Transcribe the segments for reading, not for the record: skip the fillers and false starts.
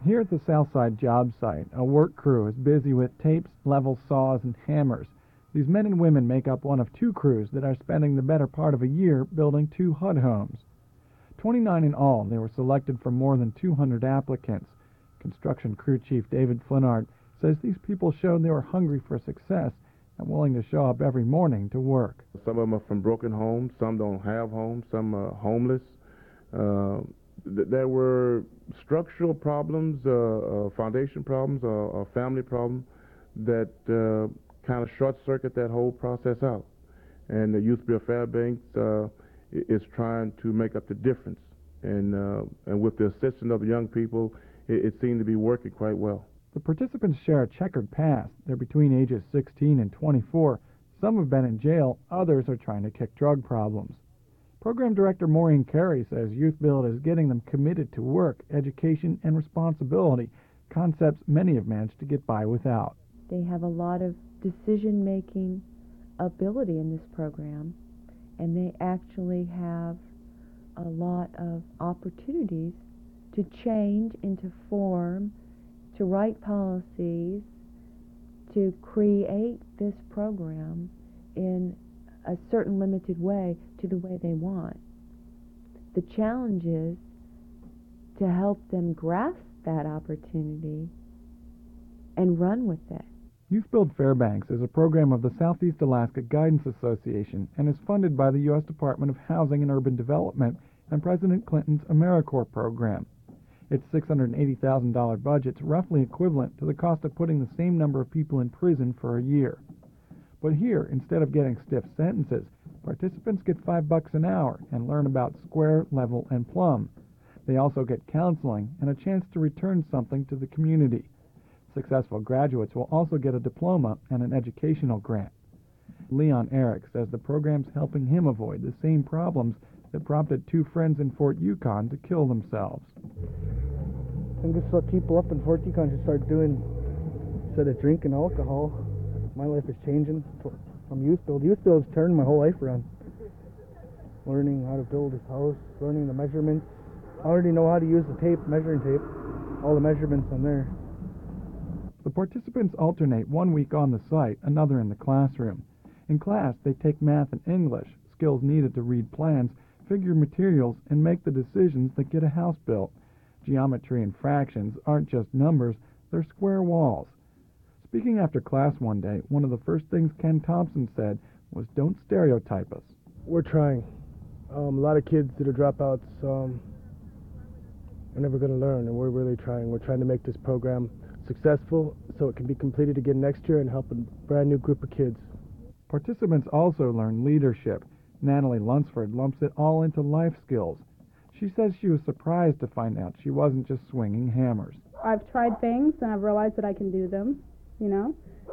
Here at the Southside job site, a work crew is busy with tapes, level saws, and hammers. These men and women make up one of two crews that are spending the better part of a year building 2 HUD homes. 29 in all, they were selected from more than 200 applicants. Construction crew chief David Flinard says these people showed they were hungry for success and willing to show up every morning to work. Some of them are from broken homes, some don't have homes, some are homeless. There were structural problems, foundation problems, or family problems that kind of short-circuit that whole process out. And the Youth Build Fairbanks is trying to make up the difference. And with the assistance of the young people, it seemed to be working quite well. The participants share a checkered past. They're between ages 16 and 24. Some have been in jail, others are trying to kick drug problems. Program Director Maureen Carey says Youth Build is getting them committed to work, education, and responsibility, concepts many have managed to get by without. They have a lot of decision-making ability in this program, and they actually have a lot of opportunities to change and to form, to write policies, to create this program in a certain limited way to the way they want. The challenge is to help them grasp that opportunity and run with it. Youth Build Fairbanks is a program of the Southeast Alaska Guidance Association and is funded by the U.S. Department of Housing and Urban Development and President Clinton's AmeriCorps program. Its $680,000 budget's roughly equivalent to the cost of putting the same number of people in prison for a year. But here, instead of getting stiff sentences, participants get $5 an hour and learn about square, level, and plumb. They also get counseling and a chance to return something to the community. Successful graduates will also get a diploma and an educational grant. Leon Eric says the program's helping him avoid the same problems that prompted 2 friends in Fort Yukon to kill themselves. I think this is what people up in Fort Yukon should start doing. Instead of drinking alcohol, my life is changing from Youth Build. Youth Build's turned my whole life around. Learning how to build this house, learning the measurements. I already know how to use the tape, measuring tape, all the measurements on there. The participants alternate 1 week on the site, another in the classroom. In class, they take math and English, skills needed to read plans, figure materials, and make the decisions that get a house built. Geometry and fractions aren't just numbers, they're square walls. Speaking after class one day, one of the first things Ken Thompson said was, "Don't stereotype us." We're trying. A lot of kids that are dropouts are never going to learn, and we're really trying. We're trying to make this program successful so it can be completed again next year and help a brand new group of kids. Participants also learn leadership. Natalie Lunsford lumps it all into life skills. She says she was surprised to find out she wasn't just swinging hammers. I've tried things and I've realized that I can do them, you know.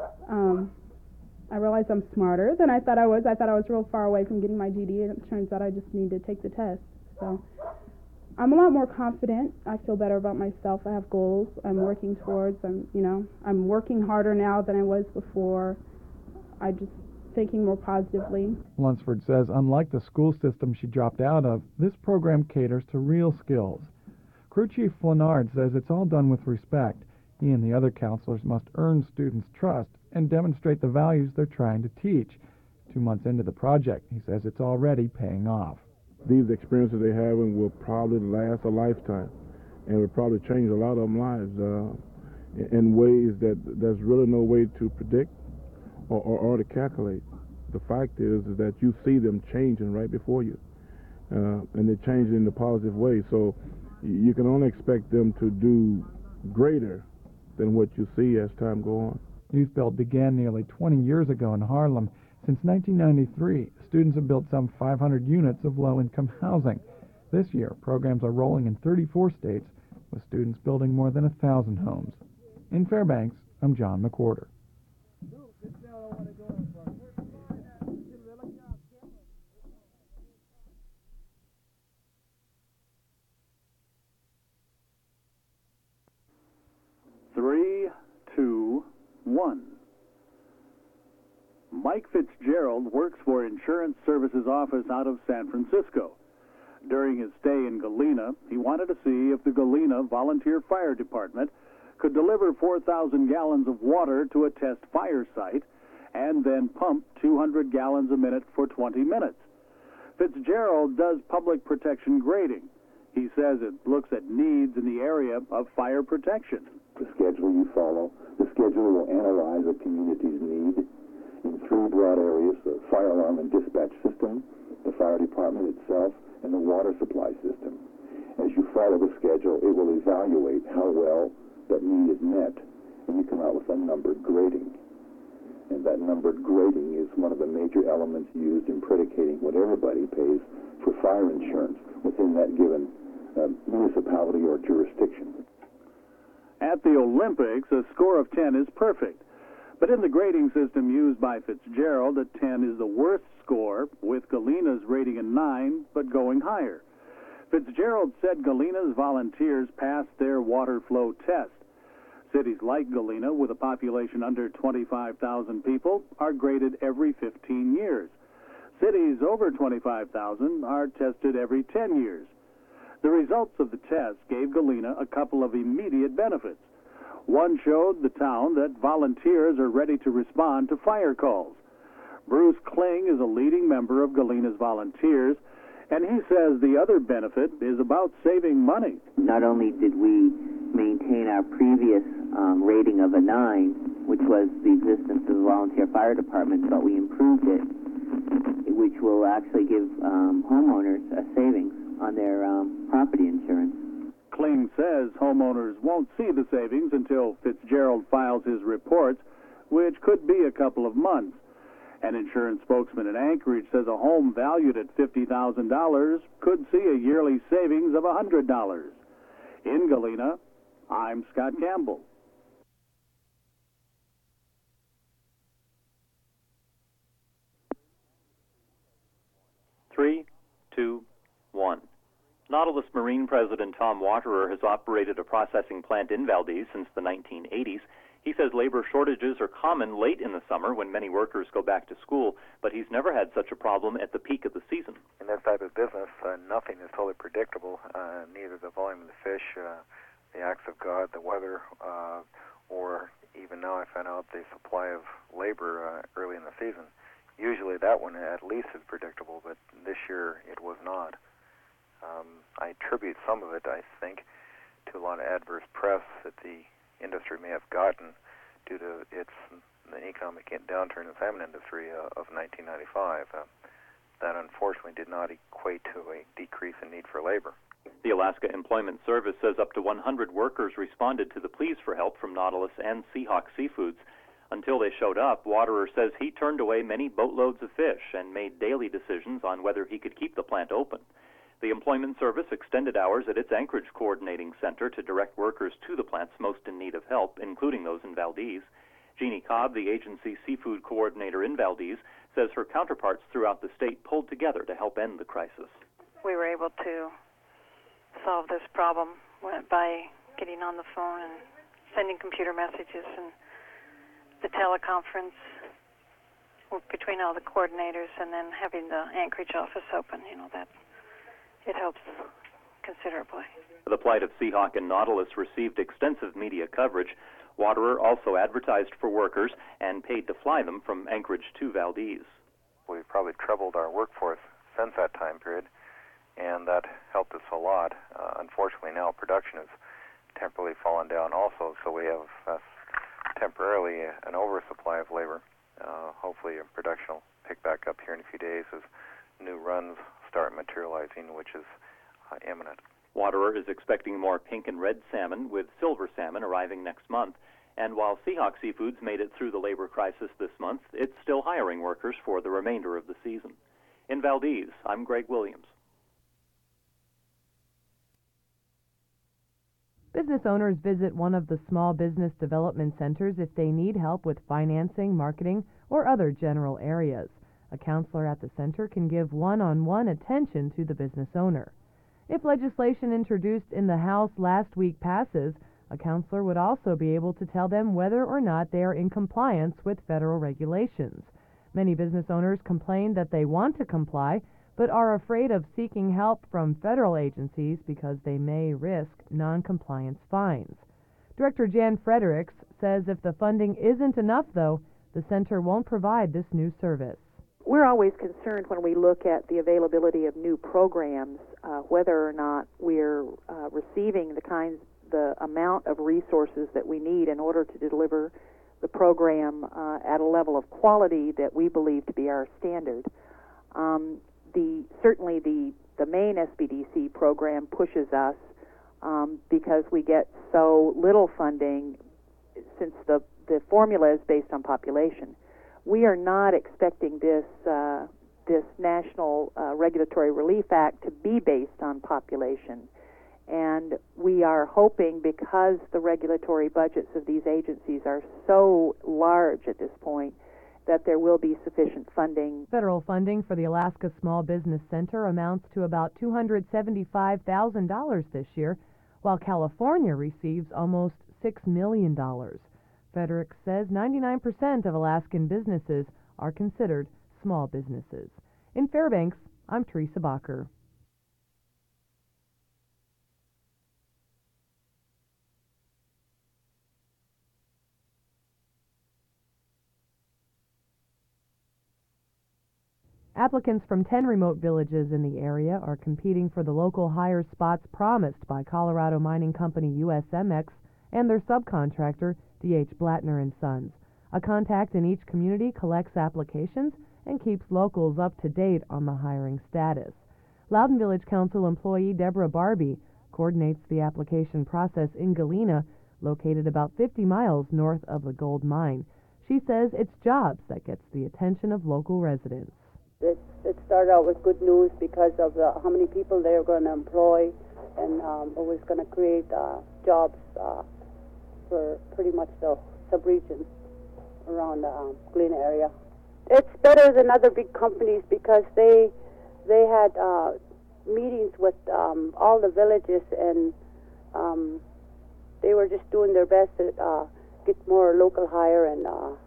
I realized I'm smarter than I thought I was. I thought I was real far away from getting my GED, and it turns out I just need to take the test. So I'm a lot more confident. I feel better about myself. I have goals I'm working towards. I'm working harder now than I was before. I just thinking more positively. Lunsford says unlike the school system she dropped out of, this program caters to real skills. Crew Chief Flinard says it's all done with respect. He and the other counselors must earn students' trust and demonstrate the values they're trying to teach. 2 months into the project, he says it's already paying off. These experiences they have will probably last a lifetime, and will probably change a lot of them lives in ways that there's really no way to predict or to calculate. The fact is that you see them changing right before you, and they change in a positive way. So you can only expect them to do greater than what you see as time goes on. Youth Build began nearly 20 years ago in Harlem. Since 1993, students have built some 500 units of low-income housing. This year, programs are rolling in 34 states, with students building more than 1,000 homes. In Fairbanks, I'm John McWhorter. 3, 2, 1. Mike Fitzgerald works for Insurance Services Office out of San Francisco. During his stay in Galena, he wanted to see if the Galena Volunteer Fire Department could deliver 4,000 gallons of water to a test fire site and then pump 200 gallons a minute for 20 minutes. Fitzgerald does public protection grading. He says it looks at needs in the area of fire protection. The schedule you follow, the schedule will analyze a community's need in three broad areas: the fire alarm and dispatch system, the fire department itself, and the water supply system. As you follow the schedule, it will evaluate how well that need is met, and you come out with a numbered grading. And that numbered grading is one of the major elements used in predicating what everybody pays for fire insurance within that given municipality or jurisdiction. At the Olympics, a score of 10 is perfect. But in the grading system used by Fitzgerald, a 10 is the worst score, with Galena's rating a 9, but going higher. Fitzgerald said Galena's volunteers passed their water flow test. Cities like Galena, with a population under 25,000 people, are graded every 15 years. Cities over 25,000 are tested every 10 years. The results of the test gave Galena a couple of immediate benefits. One showed the town that volunteers are ready to respond to fire calls. Bruce Kling is a leading member of Galena's volunteers, and he says the other benefit is about saving money. Not only did we maintain our previous rating of a 9, which was the existence of the volunteer fire department, but we improved it, which will actually give homeowners a savings on their property insurance. Kling says homeowners won't see the savings until Fitzgerald files his reports, which could be a couple of months. An insurance spokesman in Anchorage says a home valued at $50,000 could see a yearly savings of $100. In Galena, I'm Scott Campbell. Three, two, one. Nautilus Marine President Tom Waterer has operated a processing plant in Valdez since the 1980s. He says labor shortages are common late in the summer when many workers go back to school, but he's never had such a problem at the peak of the season. In this type of business, nothing is totally predictable, neither the volume of the fish, the acts of God, the weather, or even now I found out the supply of labor early in the season. Usually that one at least is predictable, but this year it was not. I attribute some of it, I think, to a lot of adverse press that the industry may have gotten due to the economic downturn in the salmon industry of 1995. That unfortunately did not equate to a decrease in need for labor. The Alaska Employment Service says up to 100 workers responded to the pleas for help from Nautilus and Seahawk Seafoods. Until they showed up, Waterer says he turned away many boatloads of fish and made daily decisions on whether he could keep the plant open. The Employment Service extended hours at its Anchorage Coordinating Center to direct workers to the plants most in need of help, including those in Valdez. Jeannie Cobb, the agency's seafood coordinator in Valdez, says her counterparts throughout the state pulled together to help end the crisis. We were able to solve this problem by getting on the phone and sending computer messages, and the teleconference between all the coordinators, and then having the Anchorage office open. That it helps considerably. The plight of Seahawk and Nautilus received extensive media coverage. Waterer also advertised for workers and paid to fly them from Anchorage to Valdez. We've probably trebled our workforce since that time period, and that helped us a lot. Unfortunately, now production has temporarily fallen down also, so we have temporarily an oversupply of labor. Hopefully production will pick back up here in a few days as new runs start materializing, which is imminent. Waterer is expecting more pink and red salmon, with silver salmon arriving next month. And while Seahawk Seafoods made it through the labor crisis this month, it's still hiring workers for the remainder of the season. In Valdez, I'm Greg Williams. Business owners visit one of the small business development centers if they need help with financing, marketing, or other general areas. A counselor at the center can give one-on-one attention to the business owner. If legislation introduced in the House last week passes, a counselor would also be able to tell them whether or not they are in compliance with federal regulations. Many business owners complain that they want to comply, but are afraid of seeking help from federal agencies because they may risk non-compliance fines. Director Jan Fredericks says if the funding isn't enough, though, the center won't provide this new service. We're always concerned when we look at the availability of new programs, whether or not we're receiving the amount of resources that we need in order to deliver the program at a level of quality that we believe to be our standard. Certainly the main SBDC program pushes us because we get so little funding since the formula is based on population. We are not expecting this National Regulatory Relief Act to be based on population. And we are hoping, because the regulatory budgets of these agencies are so large at this point, that there will be sufficient funding. Federal funding for the Alaska Small Business Center amounts to about $275,000 this year, while California receives almost $6 million. Fredericks says 99% of Alaskan businesses are considered small businesses. In Fairbanks, I'm Teresa Bacher. Applicants from 10 remote villages in the area are competing for the local hire spots promised by Colorado mining company USMX and their subcontractor, D.H. Blattner & Sons. A contact in each community collects applications and keeps locals up to date on the hiring status. Loudon Village Council employee Deborah Barbie coordinates the application process in Galena, located about 50 miles north of the gold mine. She says it's jobs that gets the attention of local residents. It started out with good news because of how many people they were going to employ, and it was going to create jobs for pretty much the sub-region around the Galena area. It's better than other big companies because they had meetings with all the villages, and they were just doing their best to get more local hire and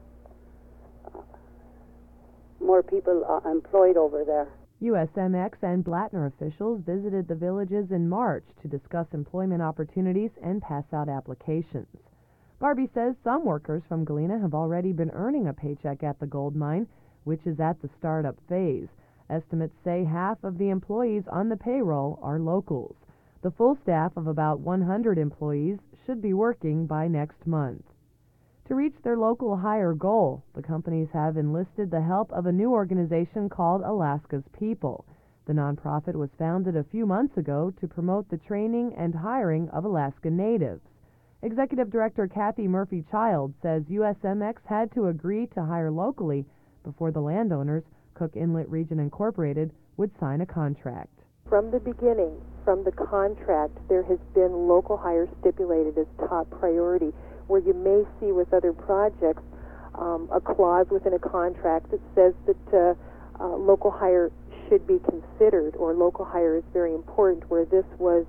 more people employed over there. USMX and Blattner officials visited the villages in March to discuss employment opportunities and pass out applications. Barbie says some workers from Galena have already been earning a paycheck at the gold mine, which is at the startup phase. Estimates say half of the employees on the payroll are locals. The full staff of about 100 employees should be working by next month. To reach their local hire goal, the companies have enlisted the help of a new organization called Alaska's People. The nonprofit was founded a few months ago to promote the training and hiring of Alaska natives. Executive Director Kathy Murphy-Child says USMX had to agree to hire locally before the landowners, Cook Inlet Region Incorporated, would sign a contract. From the beginning, from the contract, there has been local hire stipulated as top priority, where you may see with other projects a clause within a contract that says that local hire should be considered, or local hire is very important, where this was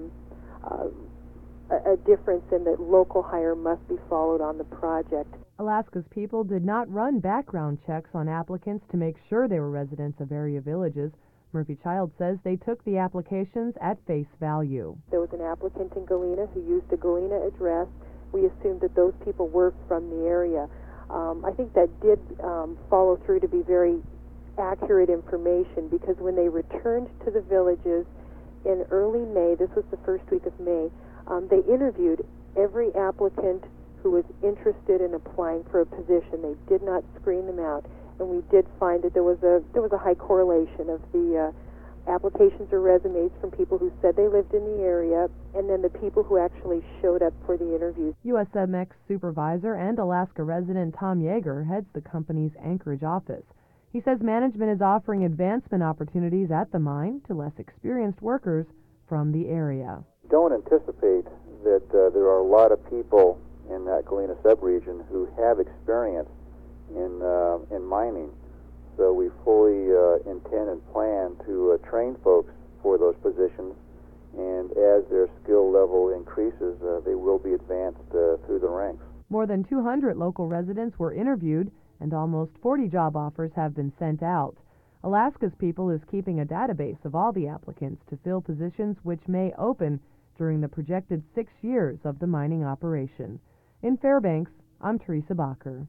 a difference in that local hire must be followed on the project. Alaska's People did not run background checks on applicants to make sure they were residents of area villages. Murphy-Child says they took the applications at face value. There was an applicant in Galena who used a Galena address. We assumed that those people were from the area. I think that did follow through to be very accurate information, because when they returned to the villages in early May, this was the first week of May, they interviewed every applicant who was interested in applying for a position. They did not screen them out, and we did find that there was a high correlation of the applications or resumes from people who said they lived in the area, and then the people who actually showed up for the interviews. USMX supervisor and Alaska resident Tom Yeager heads the company's Anchorage office. He says management is offering advancement opportunities at the mine to less experienced workers from the area. Don't anticipate that there are a lot of people in that Galena subregion who have experience in mining. So we fully intend and plan to train folks for those positions, and as their skill level increases, they will be advanced through the ranks. More than 200 local residents were interviewed, and almost 40 job offers have been sent out. Alaska's People is keeping a database of all the applicants to fill positions which may open during the projected 6 years of the mining operation. In Fairbanks, I'm Teresa Bacher.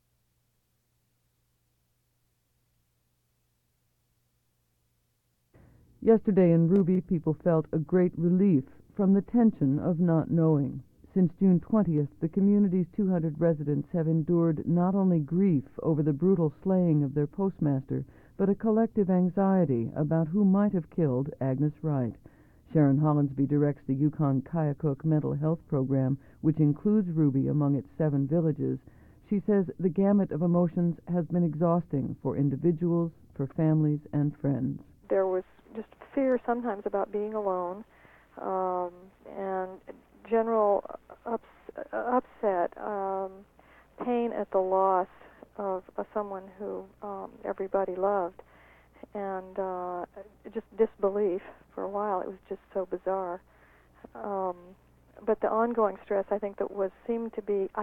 Yesterday in Ruby, people felt a great relief from the tension of not knowing. Since June 20th, the community's 200 residents have endured not only grief over the brutal slaying of their postmaster, but a collective anxiety about who might have killed Agnes Wright. Sharon Hollinsby directs the Yukon Kayakuk Mental Health Program, which includes Ruby among its 7 villages. She says the gamut of emotions has been exhausting for individuals, for families, and friends. There was just fear sometimes about being alone, and general upset, pain at the loss of someone who everybody loved, and just disbelief for a while. It was just so bizarre. But the ongoing stress, I think, seemed to be,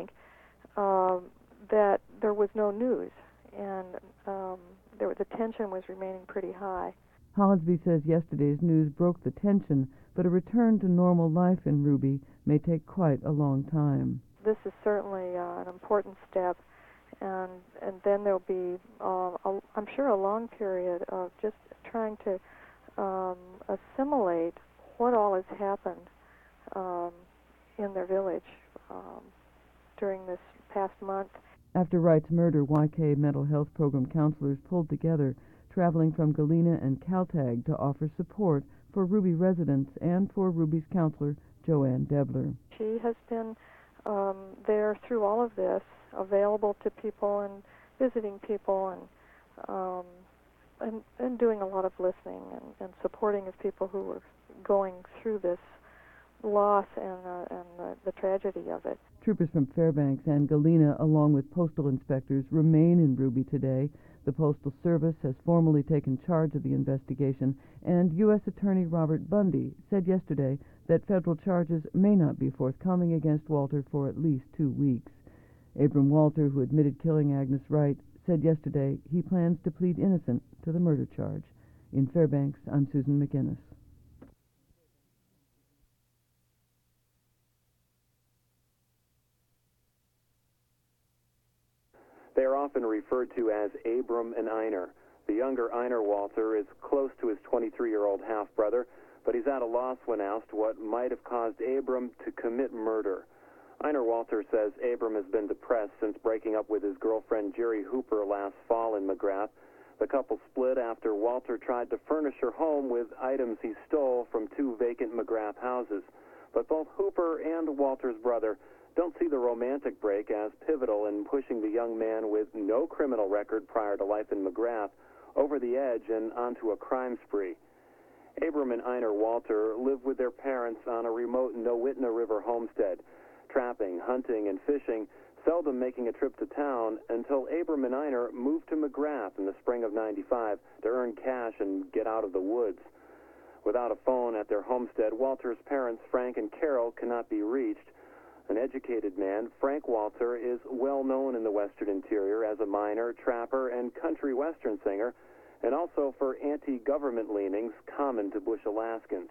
that there was no news, and the tension was remaining pretty high. Hollinsby says yesterday's news broke the tension, but a return to normal life in Ruby may take quite a long time. This is certainly an important step, and then there'll be, I'm sure, a long period of just trying to assimilate what all has happened in their village during this past month. After Wright's murder, YK Mental Health Program counselors pulled together, traveling from Galena and Kaltag to offer support for Ruby residents and for Ruby's counselor, Joanne Debler. She has been there through all of this, available to people and visiting people and doing a lot of listening and supporting of people who were going through this loss and the tragedy of it. Troopers from Fairbanks and Galena, along with postal inspectors, remain in Ruby today. The Postal Service has formally taken charge of the investigation, and U.S. Attorney Robert Bundy said yesterday that federal charges may not be forthcoming against Walter for at least 2 weeks. Abram Walter, who admitted killing Agnes Wright, said yesterday he plans to plead innocent to the murder charge. In Fairbanks, I'm Susan McInnes. They are often referred to as Abram and Einar. The younger Einar Walter is close to his 23-year-old half-brother, but he's at a loss when asked what might have caused Abram to commit murder. Einar Walter says Abram has been depressed since breaking up with his girlfriend Jerry Hooper last fall in McGrath. The couple split after Walter tried to furnish her home with items he stole from 2 vacant McGrath houses. But both Hooper and Walter's brother don't see the romantic break as pivotal in pushing the young man with no criminal record prior to life in McGrath over the edge and onto a crime spree. Abram and Einar Walter live with their parents on a remote Nowitna River homestead, trapping, hunting, and fishing, seldom making a trip to town until Abram and Einar moved to McGrath in the spring of '95 to earn cash and get out of the woods. Without a phone at their homestead, Walter's parents, Frank and Carol, cannot be reached. An educated man, Frank Walter is well known in the western interior as a miner, trapper, and country western singer, and also for anti-government leanings common to bush Alaskans.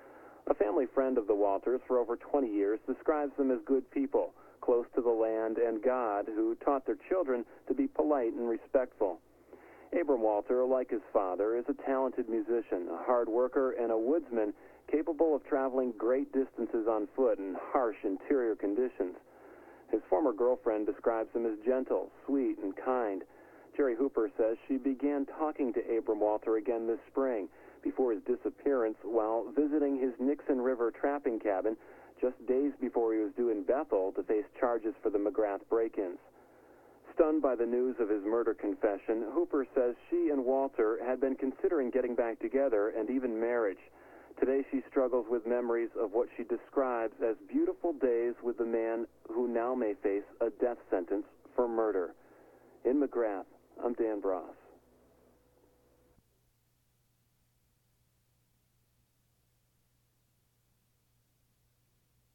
A family friend of the Walters for over 20 years describes them as good people, close to the land and God, who taught their children to be polite and respectful. Abram Walter, like his father, is a talented musician, a hard worker, and a woodsman capable of traveling great distances on foot in harsh interior conditions. His former girlfriend describes him as gentle, sweet, and kind. Jerry Hooper says she began talking to Abram Walter again this spring, before his disappearance while visiting his Nixon River trapping cabin just days before he was due in Bethel to face charges for the McGrath break-ins. Stunned by the news of his murder confession, Hooper says she and Walter had been considering getting back together and even marriage. Today she struggles with memories of what she describes as beautiful days with the man who now may face a death sentence for murder. In McGrath, I'm Dan Bross.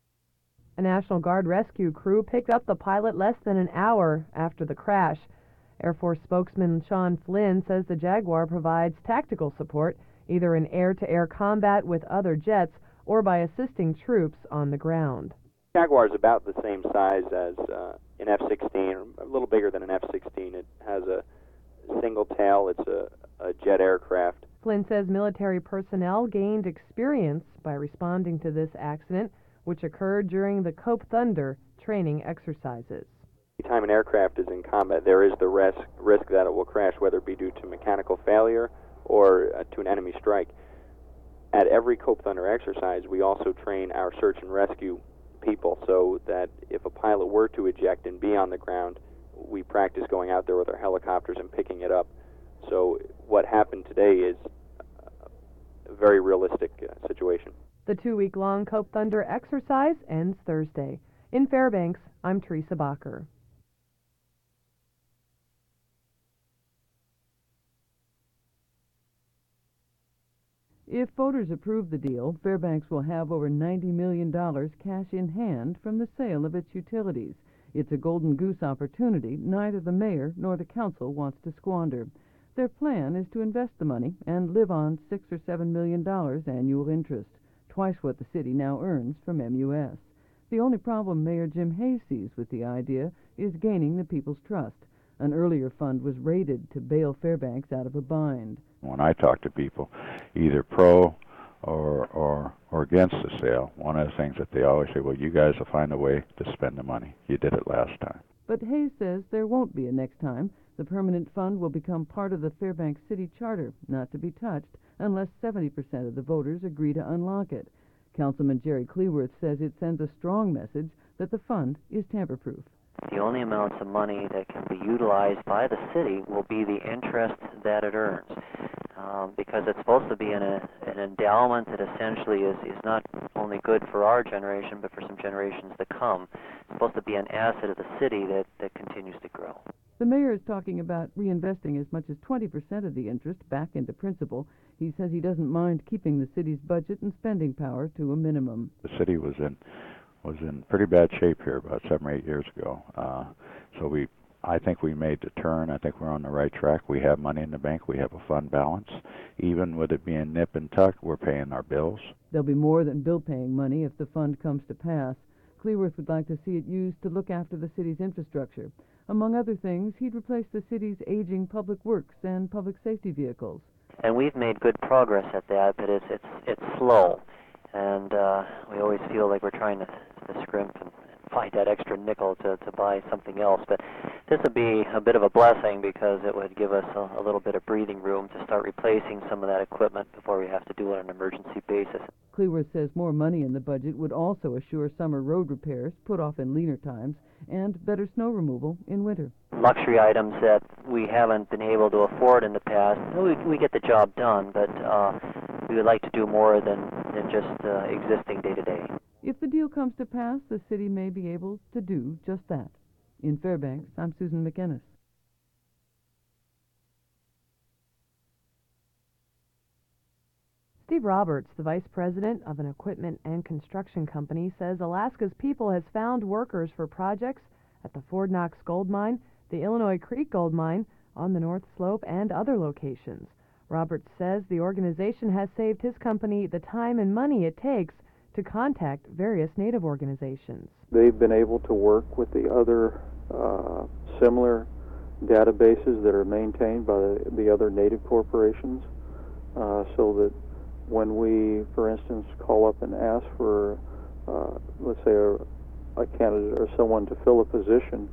A National Guard rescue crew picked up the pilot less than an hour after the crash. Air Force spokesman Sean Flynn says the Jaguar provides tactical support, either in air-to-air combat with other jets or by assisting troops on the ground. Jaguar is about the same size as an F-16, a little bigger than an F-16. It has a single tail. It's a jet aircraft. Flynn says military personnel gained experience by responding to this accident, which occurred during the Cope Thunder training exercises. Anytime an aircraft is in combat, there is the risk that it will crash, whether it be due to mechanical failure or to an enemy strike. At every Cope Thunder exercise, we also train our search and rescue people so that if a pilot were to eject and be on the ground, we practice going out there with our helicopters and picking it up. So what happened today is a very realistic situation. The 2-week-long Cope Thunder exercise ends Thursday. In Fairbanks, I'm Teresa Bacher. If voters approve the deal, Fairbanks will have over $90 million cash in hand from the sale of its utilities. It's a golden goose opportunity neither the mayor nor the council wants to squander. Their plan is to invest the money and live on $6 or $7 million annual interest, twice what the city now earns from MUS. The only problem Mayor Jim Hayes sees with the idea is gaining the people's trust. An earlier fund was raided to bail Fairbanks out of a bind. When I talk to people, either pro or against the sale, one of the things that they always say, well, you guys will find a way to spend the money. You did it last time. But Hayes says there won't be a next time. The permanent fund will become part of the Fairbanks City Charter, not to be touched unless 70% of the voters agree to unlock it. Councilman Jerry Cleworth says it sends a strong message that the fund is tamper-proof. The only amounts of money that can be utilized by the city will be the interest that it earns, because it's supposed to be an endowment that essentially is not only good for our generation, but for some generations to come. It's supposed to be an asset of the city that continues to grow. The mayor is talking about reinvesting as much as 20% of the interest back into principal. He says he doesn't mind keeping the city's budget and spending power to a minimum. The city was in pretty bad shape here about 7 or 8 years ago. So I think we made the turn. I think we're on the right track. We have money in the bank. We have a fund balance. Even with it being nip and tuck, we're paying our bills. There'll be more than bill-paying money if the fund comes to pass. Cleworth would like to see it used to look after the city's infrastructure. Among other things, he'd replace the city's aging public works and public safety vehicles. And we've made good progress at that, but it's slow. And we always feel like we're trying to scrimp and find that extra nickel to buy something else. But this would be a bit of a blessing because it would give us a little bit of breathing room to start replacing some of that equipment before we have to do it on an emergency basis. Cleworth says more money in the budget would also assure summer road repairs put off in leaner times and better snow removal in winter. Luxury items that we haven't been able to afford in the past, we get the job done, but we would like to do more than just existing day-to-day. If the deal comes to pass, the city may be able to do just that. In Fairbanks, I'm Susan McInnes. Steve Roberts, the vice president of an equipment and construction company, says Alaska's People has found workers for projects at the Fort Knox Gold Mine, the Illinois Creek Gold Mine, on the North Slope, and other locations. Roberts says the organization has saved his company the time and money it takes to contact various Native organizations. They've been able to work with the other similar databases that are maintained by the other Native corporations, so that when we, for instance, call up and ask for, let's say, a candidate or someone to fill a position,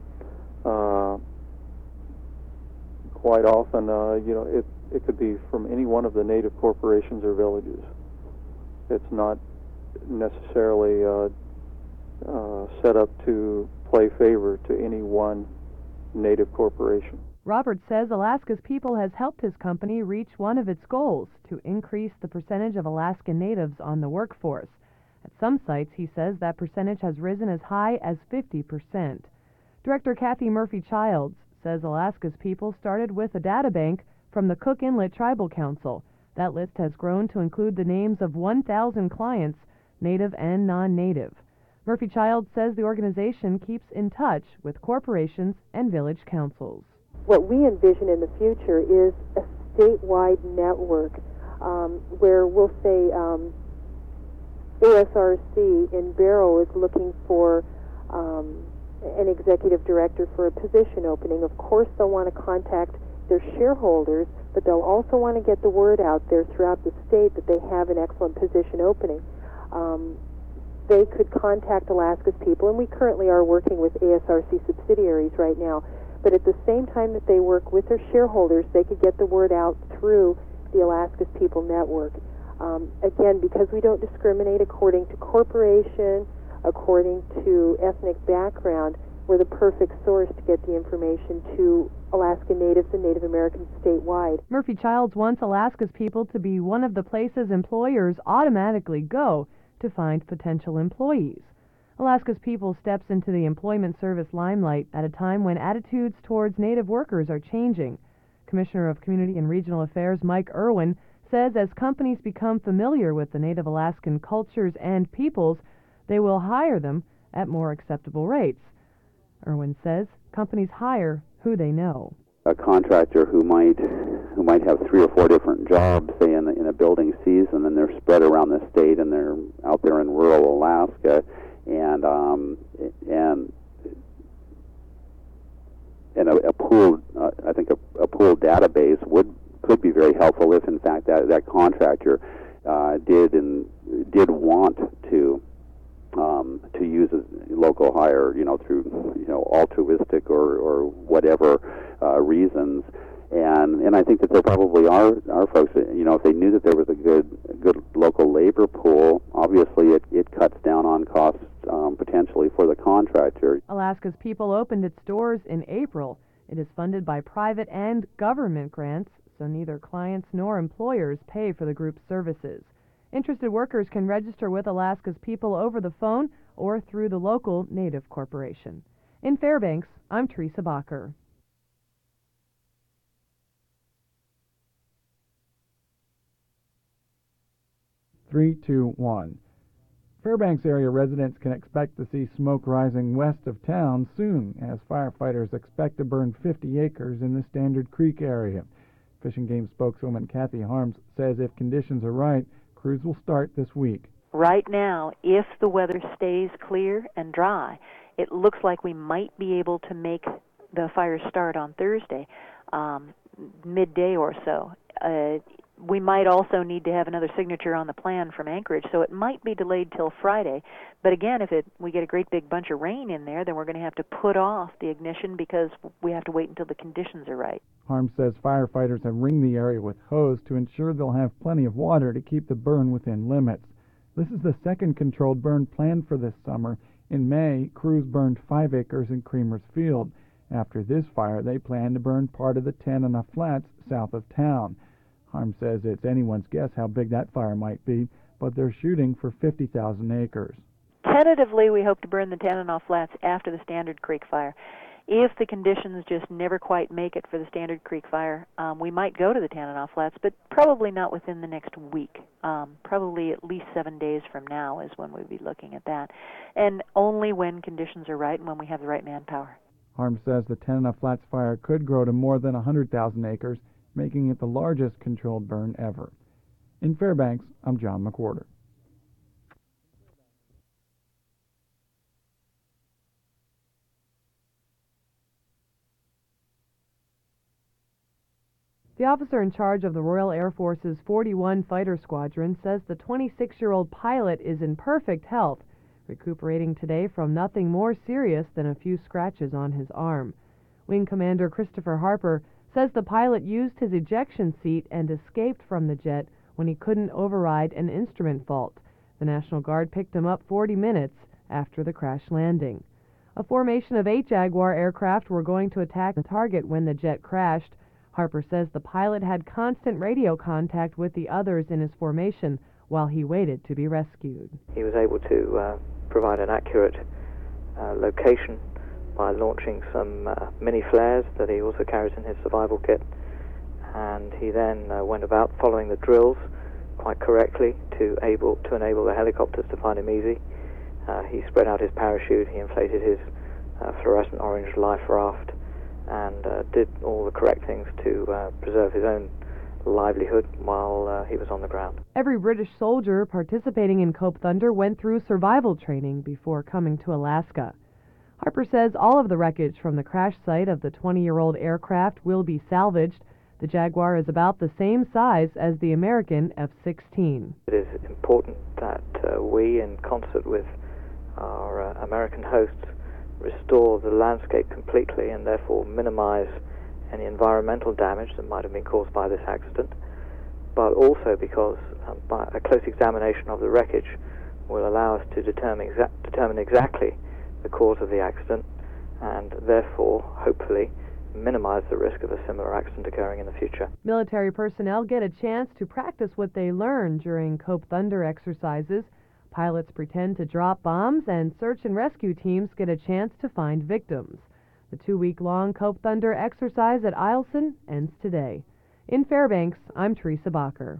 quite often, it could be from any one of the Native corporations or villages. It's not necessarily set up to play favor to any one Native corporation. Roberts says Alaska's People has helped his company reach one of its goals to increase the percentage of Alaskan Natives on the workforce. At some sites, he says that percentage has risen as high as 50%. Director Kathy Murphy-Childs says Alaska's People started with a data bank from the Cook Inlet Tribal Council. That list has grown to include the names of 1,000 clients, Native and non-Native. Murphy-Childs says the organization keeps in touch with corporations and village councils. what we envision in the future is a statewide network where we'll say ASRC in Barrow is looking for an executive director for a position opening. Of course, they'll want to contact their shareholders, but they'll also want to get the word out there throughout the state that they have an excellent position opening. They could contact Alaska's people, and we currently are working with ASRC subsidiaries right now, but at the same time that they work with their shareholders, they could get the word out through the Alaska's People Network. Again, because we don't discriminate according to corporation, according to ethnic background, we're the perfect source to get the information to Alaska Natives and Native Americans statewide. Murphy Childs wants Alaska's People to be one of the places employers automatically go to find potential employees. Alaska's People steps into the employment service limelight at a time when attitudes towards Native workers are changing. Commissioner of Community and Regional Affairs Mike Irwin says as companies become familiar with the Native Alaskan cultures and peoples, they will hire them at more acceptable rates. Irwin says companies hire who they know. A contractor who might have 3 or 4 different jobs, say in a building season, and they're spread around the state, and they're out there in rural Alaska, and a pooled, I think a pooled database could be very helpful if, in fact, that contractor did want to use a local hire, through altruistic or whatever reasons. And I think that there probably are folks that, if they knew that there was a good local labor pool, obviously it cuts down on costs potentially for the contractor. Alaska's People opened its doors in April. It is funded by private and government grants, so neither clients nor employers pay for the group's services. Interested workers can register with Alaska's People over the phone or through the local Native Corporation. In Fairbanks, I'm Teresa Bacher. Three, two, one. Fairbanks area residents can expect to see smoke rising west of town soon as firefighters expect to burn 50 acres in the Standard Creek area. Fish and Game spokeswoman Kathy Harms says if conditions are right, crews will start this week. Right now, if the weather stays clear and dry, it looks like we might be able to make the fire start on Thursday, midday or so. We might also need to have another signature on the plan from Anchorage, so it might be delayed till Friday. But again, if we get a great big bunch of rain in there, then we're going to have to put off the ignition because we have to wait until the conditions are right. Harms says firefighters have ringed the area with hose to ensure they'll have plenty of water to keep the burn within limits. This is the second controlled burn planned for this summer. In May, crews burned 5 acres in Creamer's Field. After this fire, they plan to burn part of the Tanana Flats south of town. Harms says it's anyone's guess how big that fire might be, but they're shooting for 50,000 acres. Tentatively, we hope to burn the Tanana Flats after the Standard Creek fire. If the conditions just never quite make it for the Standard Creek fire, we might go to the Tanana Flats, but probably not within the next week. Probably at least 7 days from now is when we'd be looking at that, and only when conditions are right and when we have the right manpower. Harms says the Tanana Flats fire could grow to more than 100,000 acres, making it the largest controlled burn ever. In Fairbanks, I'm John McWhorter. The officer in charge of the Royal Air Force's 41 Fighter Squadron says the 26-year-old pilot is in perfect health, recuperating today from nothing more serious than a few scratches on his arm. Wing Commander Christopher Harper says the pilot used his ejection seat and escaped from the jet when he couldn't override an instrument fault. The National Guard picked him up 40 minutes after the crash landing. A formation of 8 Jaguar aircraft were going to attack the target when the jet crashed. Harper says the pilot had constant radio contact with the others in his formation while he waited to be rescued. He was able to provide an accurate location by launching some mini flares that he also carries in his survival kit. And he then went about following the drills quite correctly to enable the helicopters to find him easy. He spread out his parachute, he inflated his fluorescent orange life raft, and did all the correct things to preserve his own livelihood while he was on the ground. Every British soldier participating in Cope Thunder went through survival training before coming to Alaska. Harper says all of the wreckage from the crash site of the 20-year-old aircraft will be salvaged. The Jaguar is about the same size as the American F-16. It is important that we, in concert with our American hosts, restore the landscape completely and therefore minimize any environmental damage that might have been caused by this accident, but also because by a close examination of the wreckage will allow us to determine exactly the cause of the accident and therefore, hopefully, minimize the risk of a similar accident occurring in the future. Military personnel get a chance to practice what they learn during Cope Thunder exercises. Pilots pretend to drop bombs, and search and rescue teams get a chance to find victims. The 2-week-long Cope Thunder exercise at Eielson ends today. In Fairbanks, I'm Teresa Bacher.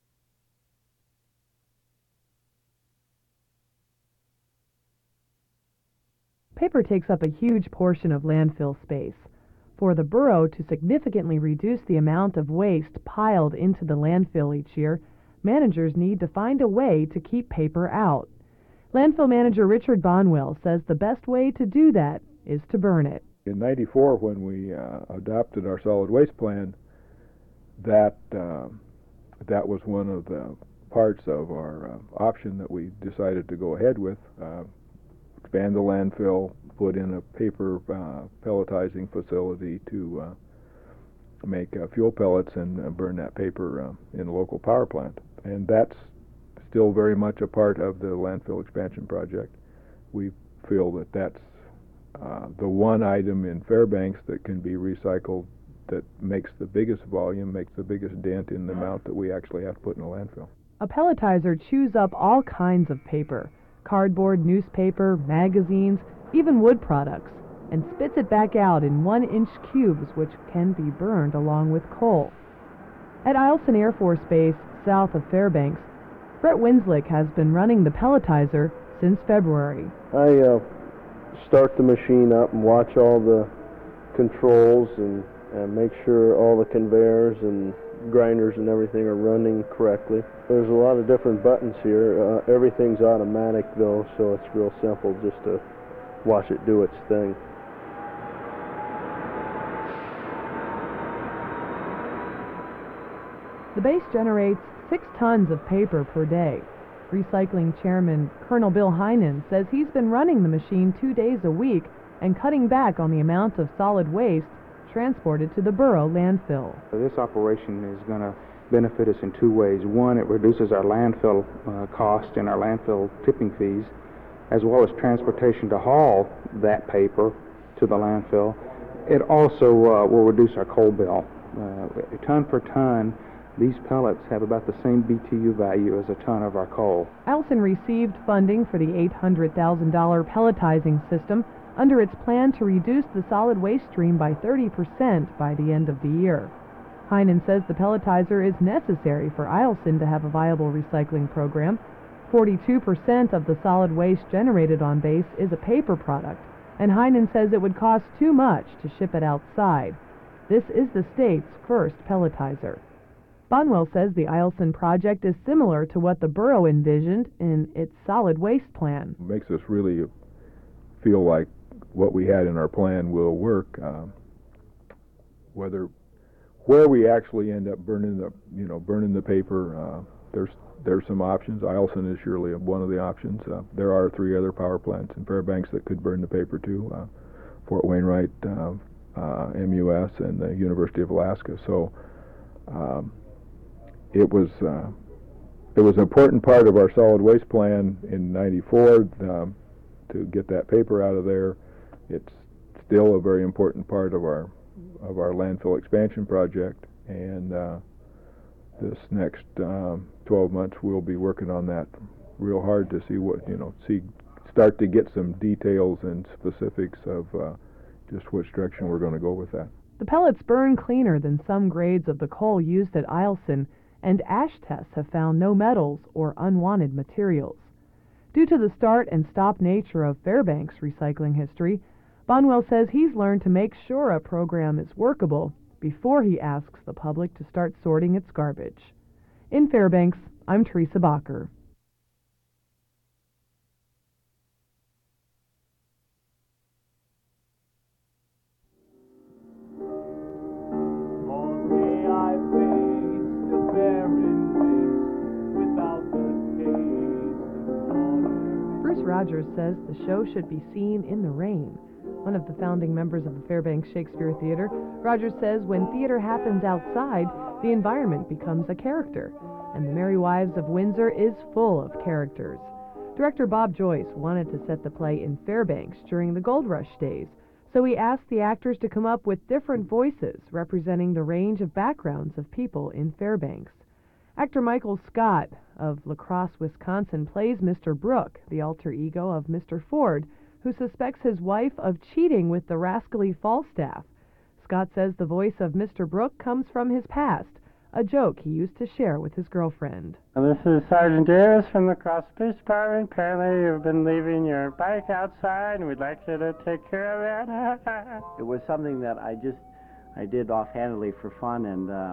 Paper takes up a huge portion of landfill space. For the borough to significantly reduce the amount of waste piled into the landfill each year, managers need to find a way to keep paper out. Landfill manager Richard Bonwell says the best way to do that is to burn it. In '94, when we adopted our solid waste plan, that was one of the parts of our option that we decided to go ahead with. Expand the landfill, put in a paper pelletizing facility to make fuel pellets and burn that paper in a local power plant. And that's still very much a part of the landfill expansion project. We feel that that's the one item in Fairbanks that can be recycled that makes the biggest volume, makes the biggest dent in the amount that we actually have to put in a landfill. A pelletizer chews up all kinds of paper: cardboard, newspaper, magazines, even wood products, and spits it back out in 1-inch cubes which can be burned along with coal. At Eielson Air Force Base, south of Fairbanks, Brett Winslick has been running the pelletizer since February. I start the machine up and watch all the controls and make sure all the conveyors and grinders and everything are running correctly. There's a lot of different buttons here. Everything's automatic though, so it's real simple just to watch it do its thing. The base generates 6 tons of paper per day. Recycling Chairman Colonel Bill Heinen says he's been running the machine 2 days a week and cutting back on the amount of solid waste transported to the borough landfill. This operation is going to benefit us in 2 ways. One, it reduces our landfill cost and our landfill tipping fees, as well as transportation to haul that paper to the landfill. It also will reduce our coal bill. Ton per ton, these pellets have about the same BTU value as a ton of our coal. Eielson received funding for the $800,000 pelletizing system under its plan to reduce the solid waste stream by 30% by the end of the year. Heinen says the pelletizer is necessary for Eielson to have a viable recycling program. 42% of the solid waste generated on base is a paper product, and Heinen says it would cost too much to ship it outside. This is the state's first pelletizer. Bonwell says the Eielson project is similar to what the borough envisioned in its solid waste plan. It makes us really feel like what we had in our plan will work. Where we actually end up burning the paper, there's some options. Eielson is surely one of the options. There are 3 other power plants in Fairbanks that could burn the paper too: Fort Wainwright, MUS, and the University of Alaska. So it was an important part of our solid waste plan in '94 to get that paper out of there. It's still a very important part of our landfill expansion project, and this next 12 months we'll be working on that real hard to see start to get some details and specifics of just which direction we're going to go with that. The pellets burn cleaner than some grades of the coal used at Eielson, and ash tests have found no metals or unwanted materials. Due to the start and stop nature of Fairbanks' recycling history, Bonwell says he's learned to make sure a program is workable before he asks the public to start sorting its garbage. In Fairbanks, I'm Teresa Bacher. Bruce Rogers says the show should be seen in the rain. One of the founding members of the Fairbanks Shakespeare Theater, Rogers says when theater happens outside, the environment becomes a character, and The Merry Wives of Windsor is full of characters. Director Bob Joyce wanted to set the play in Fairbanks during the Gold Rush days, so he asked the actors to come up with different voices representing the range of backgrounds of people in Fairbanks. Actor Michael Scott of La Crosse, Wisconsin, plays Mr. Brooke, the alter ego of Mr. Ford, who suspects his wife of cheating with the rascally Falstaff. Scott says the voice of Mr. Brooke comes from his past, a joke he used to share with his girlfriend. This is Sergeant Davis from the Cross Police Department. Apparently you've been leaving your bike outside and we'd like you to take care of it. It was something that I did offhandedly for fun,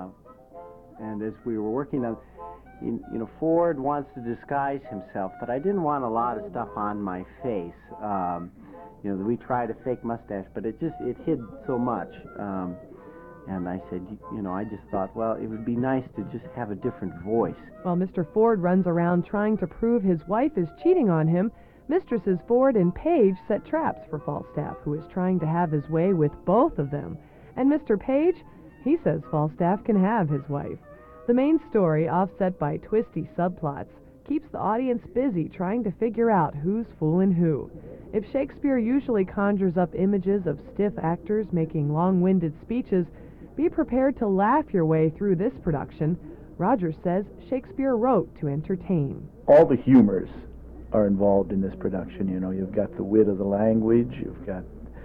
and as we were working on, Ford wants to disguise himself, but I didn't want a lot of stuff on my face. We tried a fake mustache, but it hid so much. And I said, I just thought, well, it would be nice to just have a different voice. While Mr. Ford runs around trying to prove his wife is cheating on him, Mistresses Ford and Page set traps for Falstaff, who is trying to have his way with both of them. And Mr. Page, he says Falstaff can have his wife. The main story, offset by twisty subplots, keeps the audience busy trying to figure out who's fooling who. If Shakespeare usually conjures up images of stiff actors making long-winded speeches, be prepared to laugh your way through this production. Rogers says Shakespeare wrote to entertain. All the humors are involved in this production. You've got the wit of the language, you've got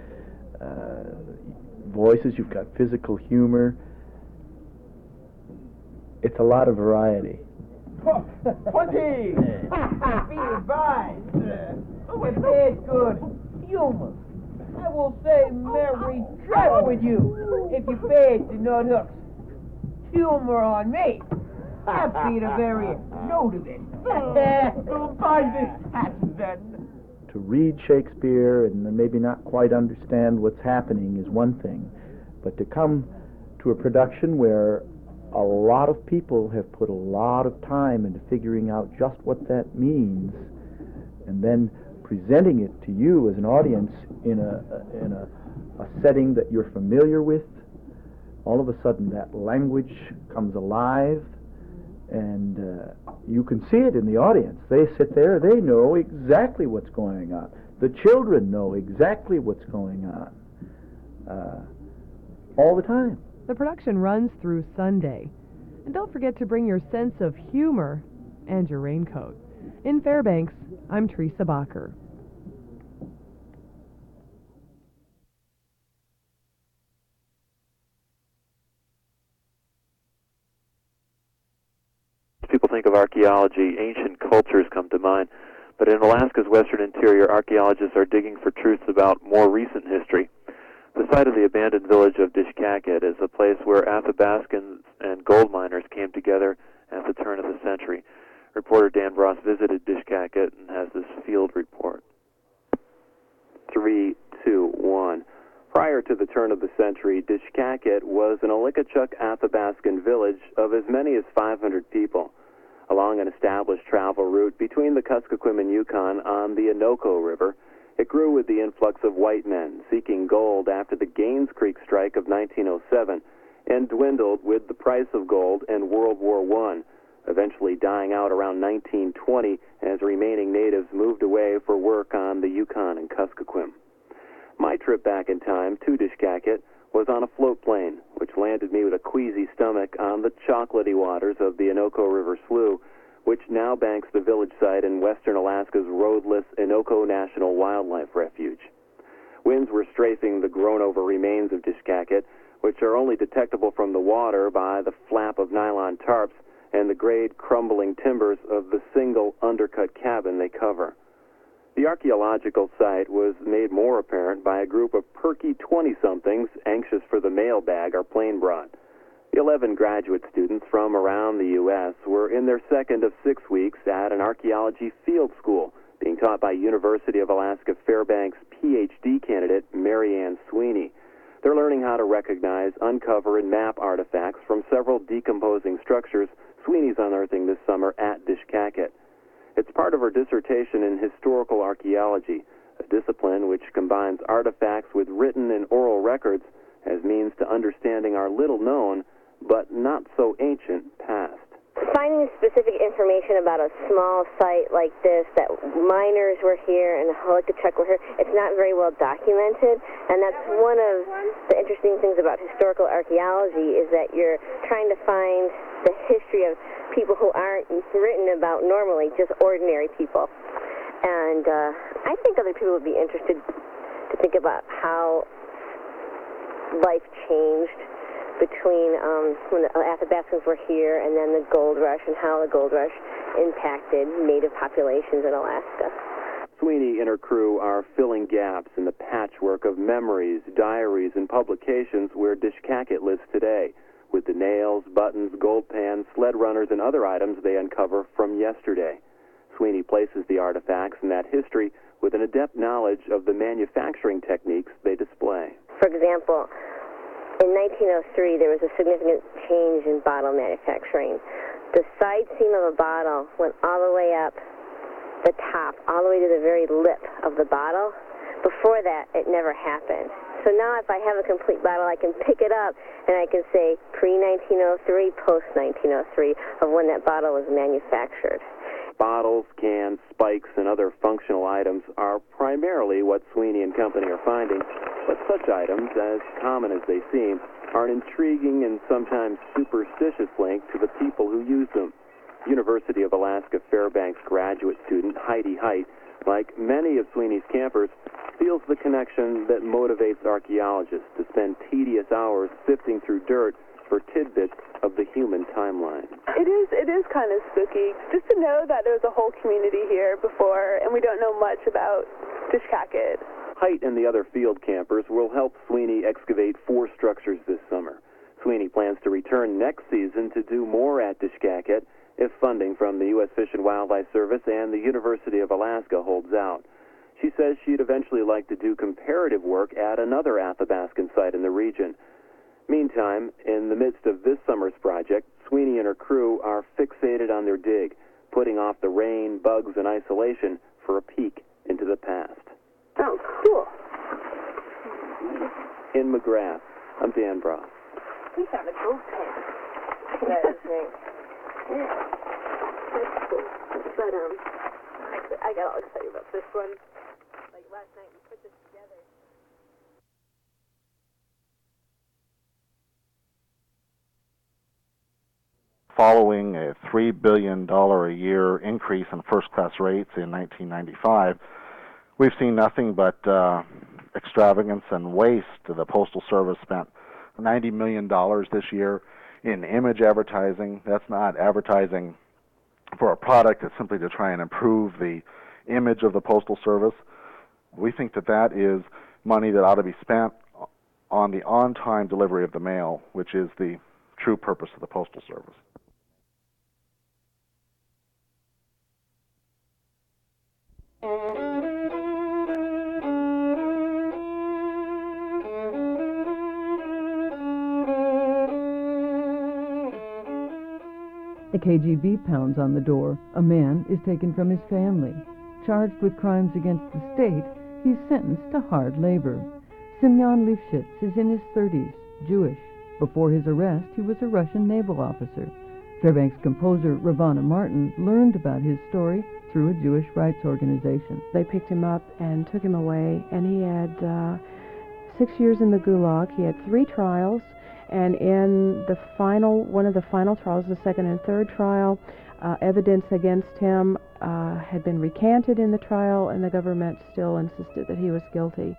voices, you've got physical humor. It's a lot of variety. 20! Be advised. With this good humor, I will say merry travel with you if you pay to nut hooks. Humor on me. I'll be the very note of it. Don't find this hat then. To read Shakespeare and maybe not quite understand what's happening is one thing, but to come to a production where a lot of people have put a lot of time into figuring out just what that means, and then presenting it to you as an audience in a setting that you're familiar with, all of a sudden that language comes alive, and you can see it in the audience. They sit there, they know exactly what's going on. The children know exactly what's going on all the time. The production runs through Sunday. And don't forget to bring your sense of humor and your raincoat. In Fairbanks, I'm Teresa Bacher. People think of archaeology, ancient cultures come to mind, but in Alaska's western interior, archaeologists are digging for truths about more recent history. The site of the abandoned village of Dishkaket is a place where Athabascans and gold miners came together at the turn of the century. Reporter Dan Bross visited Dishkaket and has this field report. 3, 2, 1. Prior to the turn of the century, Dishkaket was an Olikachuk Athabascan village of as many as 500 people. Along an established travel route between the Kuskokwim and Yukon on the Innoko River, it grew with the influx of white men seeking gold after the Gaines Creek strike of 1907 and dwindled with the price of gold and World War I, eventually dying out around 1920 as remaining natives moved away for work on the Yukon and Kuskokwim. My trip back in time to Dishkaket was on a float plane, which landed me with a queasy stomach on the chocolatey waters of the Innoko River Slough, which now banks the village site in western Alaska's roadless Innoko National Wildlife Refuge. Winds were strafing the grown-over remains of Dishkaket, which are only detectable from the water by the flap of nylon tarps and the grayed, crumbling timbers of the single undercut cabin they cover. The archaeological site was made more apparent by a group of perky 20-somethings anxious for the mailbag our plane brought. The 11 graduate students from around the U.S. were in their second of 6 weeks at an archaeology field school being taught by University of Alaska Fairbanks PhD candidate Marianne Sweeney. They're learning how to recognize, uncover, and map artifacts from several decomposing structures Sweeney's unearthing this summer at Dishkakit. It's part of her dissertation in historical archaeology, a discipline which combines artifacts with written and oral records as means to understanding our little-known, but not-so-ancient past. Finding specific information about a small site like this, that miners were here and Holikachuk were here, it's not very well documented, and that's one of the interesting things about historical archaeology is that you're trying to find the history of people who aren't written about normally, just ordinary people. And I think other people would be interested to think about how life changed between when the Athabascans were here and then the gold rush, and how the gold rush impacted native populations in Alaska. Sweeney and her crew are filling gaps in the patchwork of memories, diaries, and publications where Dishkakit lives today, with the nails, buttons, gold pans, sled runners, and other items they uncover from yesterday. Sweeney places the artifacts and that history with an adept knowledge of the manufacturing techniques they display. For example, in 1903, there was a significant change in bottle manufacturing. The side seam of a bottle went all the way up the top, all the way to the very lip of the bottle. Before that, it never happened. So now if I have a complete bottle, I can pick it up and I can say pre-1903, post-1903 of when that bottle was manufactured. Bottles, cans, spikes, and other functional items are primarily what Sweeney and company are finding, but such items, as common as they seem, are an intriguing and sometimes superstitious link to the people who use them. University of Alaska Fairbanks graduate student Heidi Height, like many of Sweeney's campers, feels the connection that motivates archaeologists to spend tedious hours sifting through dirt for tidbits of the human timeline. It is kind of spooky just to know that there was a whole community here before, and we don't know much about Dishkakit. Height and the other field campers will help Sweeney excavate 4 structures this summer. Sweeney plans to return next season to do more at Dishkakit if funding from the U.S. Fish and Wildlife Service and the University of Alaska holds out. She says she'd eventually like to do comparative work at another Athabascan site in the region. Meantime, in the midst of this summer's project, Sweeney and her crew are fixated on their dig, putting off the rain, bugs, and isolation for a peek into the past. Oh, cool. In McGrath, I'm Dan Bross. We found a gold pen. That is neat. Yeah. That's cool. But, I got all excited about this one. Like, last night we put this together. Following a $3 billion a year increase in first-class rates in 1995, we've seen nothing but extravagance and waste. The Postal Service spent $90 million this year in image advertising. That's not advertising for a product, it's simply to try and improve the image of the Postal Service. We think that that is money that ought to be spent on the on-time delivery of the mail, which is the true purpose of the Postal Service. The KGB pounds on the door. A man is taken from his family. Charged with crimes against the state, he's sentenced to hard labor. Semyon Lifshitz is in his 30s, Jewish. Before his arrest, he was a Russian naval officer. Fairbanks composer Ravana Martin learned about his story through a Jewish rights organization. They picked him up and took him away, and he had 6 years in the Gulag. He had 3 trials. And in the one of the final trials, the second and third trial, evidence against him had been recanted in the trial, and the government still insisted that he was guilty.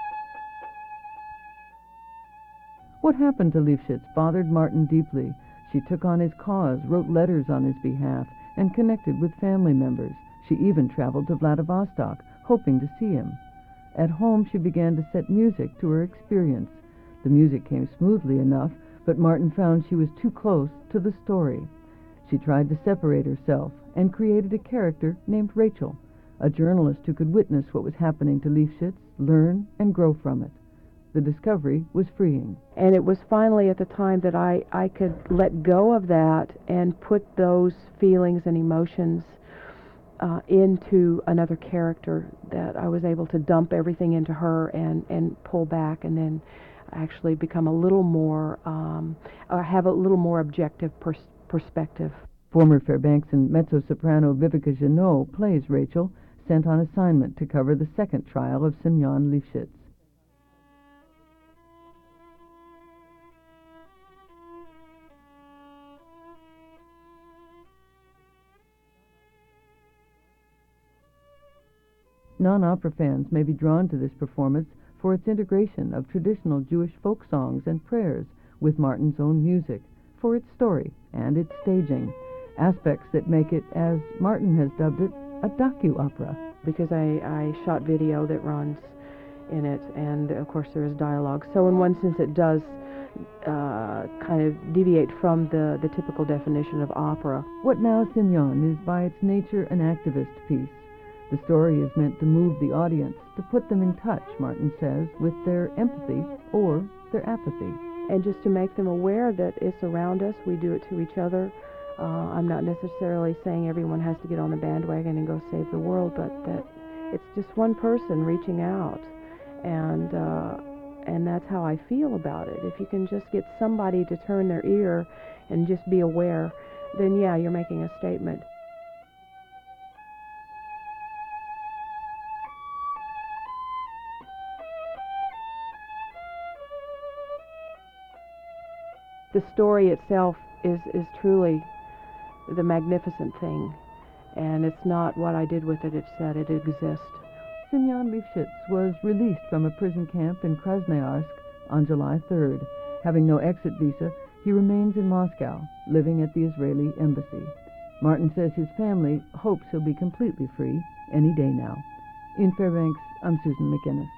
What happened to Lifshitz bothered Martin deeply. She took on his cause, wrote letters on his behalf, and connected with family members. She even traveled to Vladivostok, hoping to see him. At home, she began to set music to her experience. The music came smoothly enough, but Martin found she was too close to the story. She tried to separate herself and created a character named Rachel, a journalist who could witness what was happening to Lifshitz, learn, and grow from it. The discovery was freeing. And it was finally at the time that I could let go of that and put those feelings and emotions into another character, that I was able to dump everything into her and pull back, and then actually become a little more, or have a little more objective perspective. Former Fairbanksian mezzo-soprano Vivica Jeannot plays Rachel, sent on assignment to cover the second trial of Semyon Lifshitz. Non-opera fans may be drawn to this performance for its integration of traditional Jewish folk songs and prayers with Martin's own music, for its story and its staging, aspects that make it, as Martin has dubbed it, a docu-opera. Because I shot video that runs in it, and of course there is dialogue. So in one sense it does kind of deviate from the typical definition of opera. What Now, Semyon is by its nature an activist piece. The story is meant to move the audience, to put them in touch, Martin says, with their empathy or their apathy. And just to make them aware that it's around us, we do it to each other. I'm not necessarily saying everyone has to get on the bandwagon and go save the world, but that it's just one person reaching out. And that's how I feel about it. If you can just get somebody to turn their ear and just be aware, then yeah, you're making a statement. The story itself is truly the magnificent thing, and it's not what I did with it, it's that it exists. Semyon Lifshitz was released from a prison camp in Krasnoyarsk on July 3rd. Having no exit visa, he remains in Moscow, living at the Israeli embassy. Martin says his family hopes he'll be completely free any day now. In Fairbanks, I'm Susan McInnes.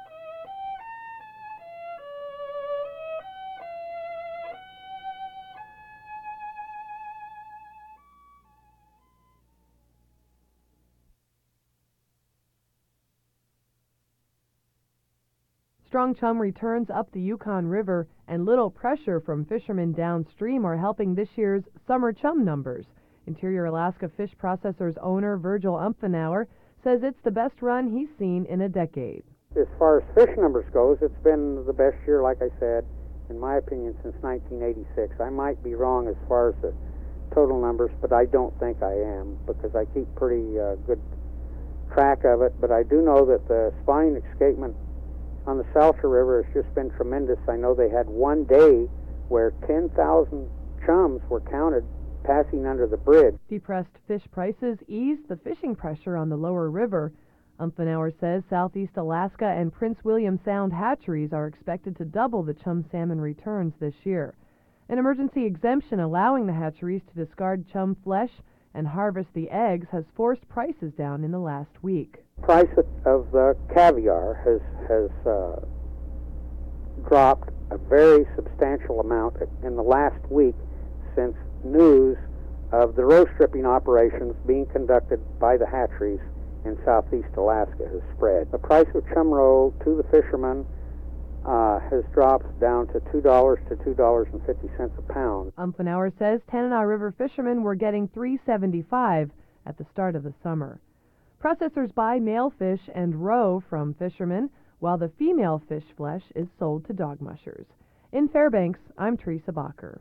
Strong chum returns up the Yukon River, and little pressure from fishermen downstream are helping this year's summer chum numbers. Interior Alaska Fish Processors owner Virgil Umphenauer says it's the best run he's seen in a decade. As far as fish numbers goes, it's been the best year, like I said, in my opinion, since 1986. I might be wrong as far as the total numbers, but I don't think I am, because I keep pretty good track of it. But I do know that the spawning escapement on the Salsa River has just been tremendous. I know they had one day where 10,000 chums were counted passing under the bridge. Depressed fish prices eased the fishing pressure on the lower river. Umphenauer says Southeast Alaska and Prince William Sound hatcheries are expected to double the chum salmon returns this year. An emergency exemption allowing the hatcheries to discard chum flesh and harvest the eggs has forced prices down in the last week. Price of the caviar has dropped a very substantial amount in the last week since news of the roe stripping operations being conducted by the hatcheries in southeast Alaska has spread. The price of chum roe to the fishermen has dropped down to $2 to $2.50 a pound. Umphenauer says Tanana River fishermen were getting $3.75 at the start of the summer. Processors buy male fish and roe from fishermen, while the female fish flesh is sold to dog mushers. In Fairbanks, I'm Teresa Bacher.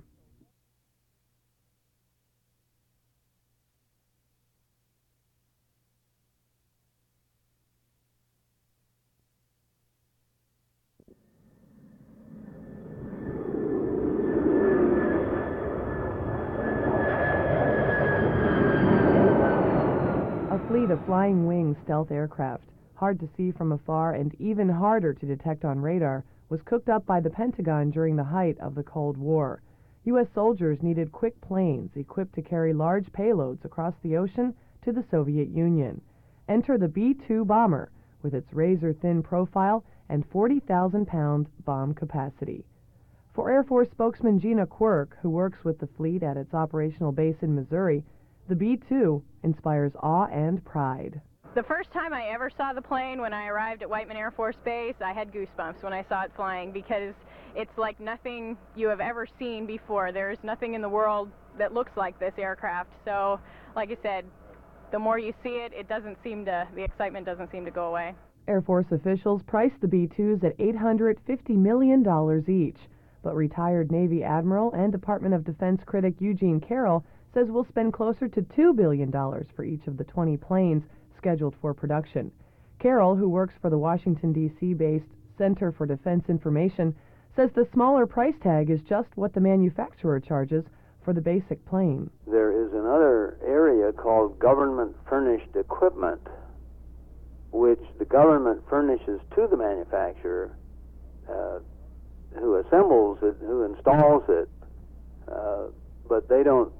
Fleet of Flying Wing stealth aircraft, hard to see from afar and even harder to detect on radar, was cooked up by the Pentagon during the height of the Cold War. U.S. soldiers needed quick planes equipped to carry large payloads across the ocean to the Soviet Union. Enter the B-2 bomber with its razor-thin profile and 40,000-pound bomb capacity. For Air Force spokesman Gina Quirk, who works with the fleet at its operational base in Missouri, the B-2 inspires awe and pride. The first time I ever saw the plane, when I arrived at Whiteman Air Force Base, I had goosebumps when I saw it flying because it's like nothing you have ever seen before. There's nothing in the world that looks like this aircraft. So, like I said, the more you see it, the excitement doesn't seem to go away. Air Force officials priced the B-2s at $850 million each, but retired Navy Admiral and Department of Defense critic Eugene Carroll says we'll spend closer to $2 billion for each of the 20 planes scheduled for production. Carroll, who works for the Washington, D.C.-based Center for Defense Information, says the smaller price tag is just what the manufacturer charges for the basic plane. There is another area called government-furnished equipment, which the government furnishes to the manufacturer, who assembles it, who installs it, but they don't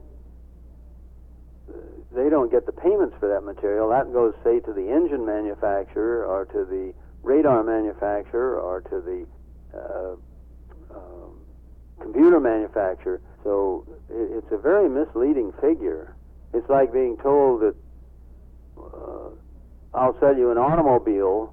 get the payments for that material. That goes, say, to the engine manufacturer or to the radar manufacturer or to the computer manufacturer. So it's a very misleading figure. It's like being told that I'll sell you an automobile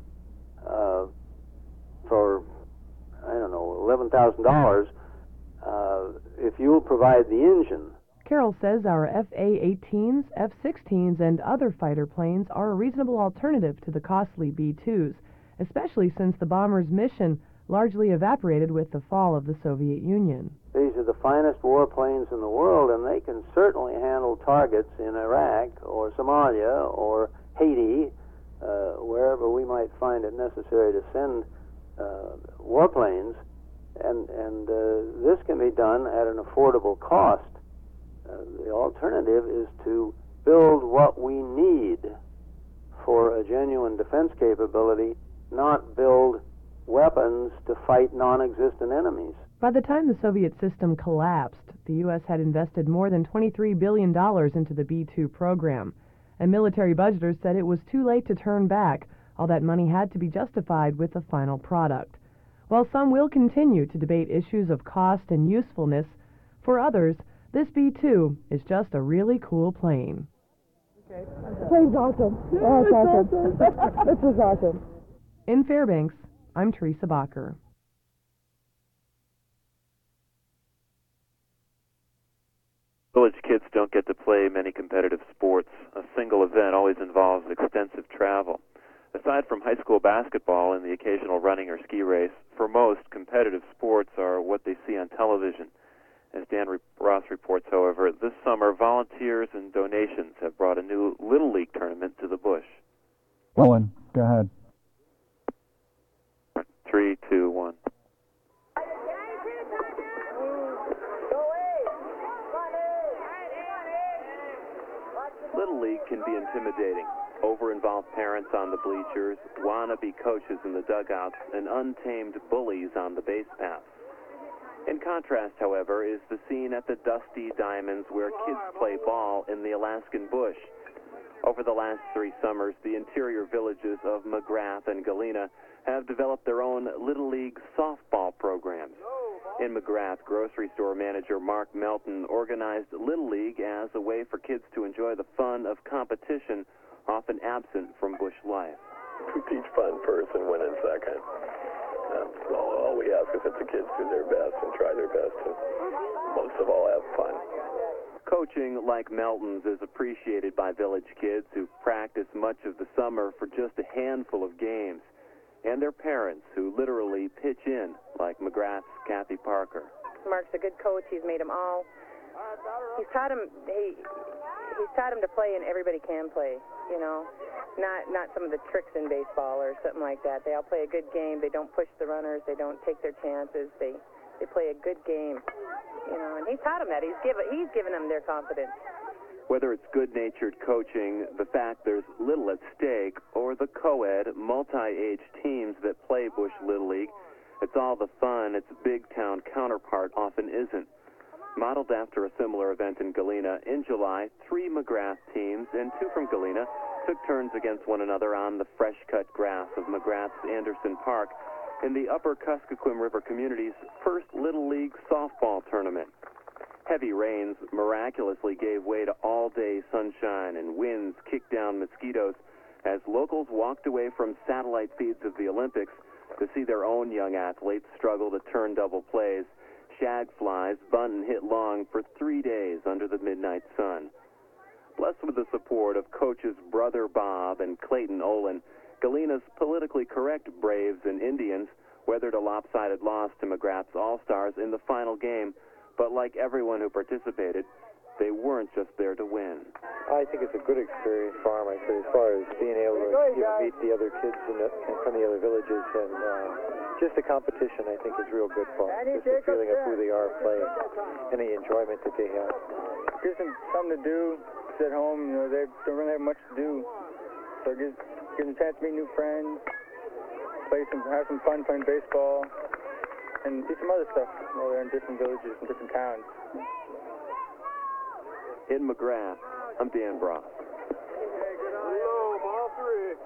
for, I don't know, $11,000 if you'll provide the engine. Carroll says our F-A-18s, F-16s, and other fighter planes are a reasonable alternative to the costly B-2s, especially since the bomber's mission largely evaporated with the fall of the Soviet Union. These are the finest warplanes in the world, and they can certainly handle targets in Iraq or Somalia or Haiti, wherever we might find it necessary to send warplanes, and this can be done at an affordable cost. The alternative is to build what we need for a genuine defense capability, not build weapons to fight non-existent enemies. By the time the Soviet system collapsed, the U.S. had invested more than $23 billion into the B-2 program, and military budgeters said it was too late to turn back. All that money had to be justified with the final product. While some will continue to debate issues of cost and usefulness, for others, this B-2 is just a really cool plane. Plane's awesome. Oh, it's awesome. This was awesome. In Fairbanks, I'm Teresa Bacher. Village kids don't get to play many competitive sports. A single event always involves extensive travel. Aside from high school basketball and the occasional running or ski race, for most, competitive sports are what they see on television. As Dan Ross reports, however, this summer, volunteers and donations have brought a new Little League tournament to the bush. Owen, go ahead. 3, 2, 1. Little League can be intimidating. Over-involved parents on the bleachers, wannabe coaches in the dugouts, and untamed bullies on the base paths. In contrast, however, is the scene at the Dusty Diamonds where kids play ball in the Alaskan bush. Over the last 3 summers, the interior villages of McGrath and Galena have developed their own Little League softball programs. In McGrath, grocery store manager Mark Melton organized Little League as a way for kids to enjoy the fun of competition, often absent from bush life. We teach fun first and win in second. All we ask is that the kids do their best and try their best to, most of all, have fun. Coaching like Melton's is appreciated by village kids who practice much of the summer for just a handful of games, and their parents who literally pitch in, like McGrath's Kathy Parker. Mark's a good coach. He's made them all. He's taught him. He's taught him to play, and everybody can play. You know, not some of the tricks in baseball or something like that. They all play a good game. They don't push the runners. They don't take their chances. They play a good game. You know, and he's taught them that. He's given them their confidence. Whether it's good-natured coaching, the fact there's little at stake, or the co-ed, multi-age teams that play Bush Little League, it's all the fun its big-town counterpart often isn't. Modeled after a similar event in Galena, in July, 3 McGrath teams and 2 from Galena took turns against one another on the fresh-cut grass of McGrath's Anderson Park in the Upper Kuskokwim River Community's first Little League softball tournament. Heavy rains miraculously gave way to all-day sunshine, and winds kicked down mosquitoes as locals walked away from satellite feeds of the Olympics to see their own young athletes struggle to turn double plays. Shag flies bunt and hit long for 3 days under the midnight sun. Blessed with the support of coaches Brother Bob and Clayton Olin, Galena's politically correct Braves and Indians weathered a lopsided loss to McGrath's All-Stars in the final game, but like everyone who participated, they weren't just there to win. I think it's a good experience for them, as far as being able to meet the other kids from the other villages, and just the competition, I think, is real good for them. Just the feeling of who they are playing and the enjoyment that they have. Gives them something to do. At home, they don't really have much to do, so it gives them a chance to meet new friends, have some fun playing baseball, and do some other stuff while they're in different villages and different towns. In McGrath, I'm Dan Bross. Hello, ball 3.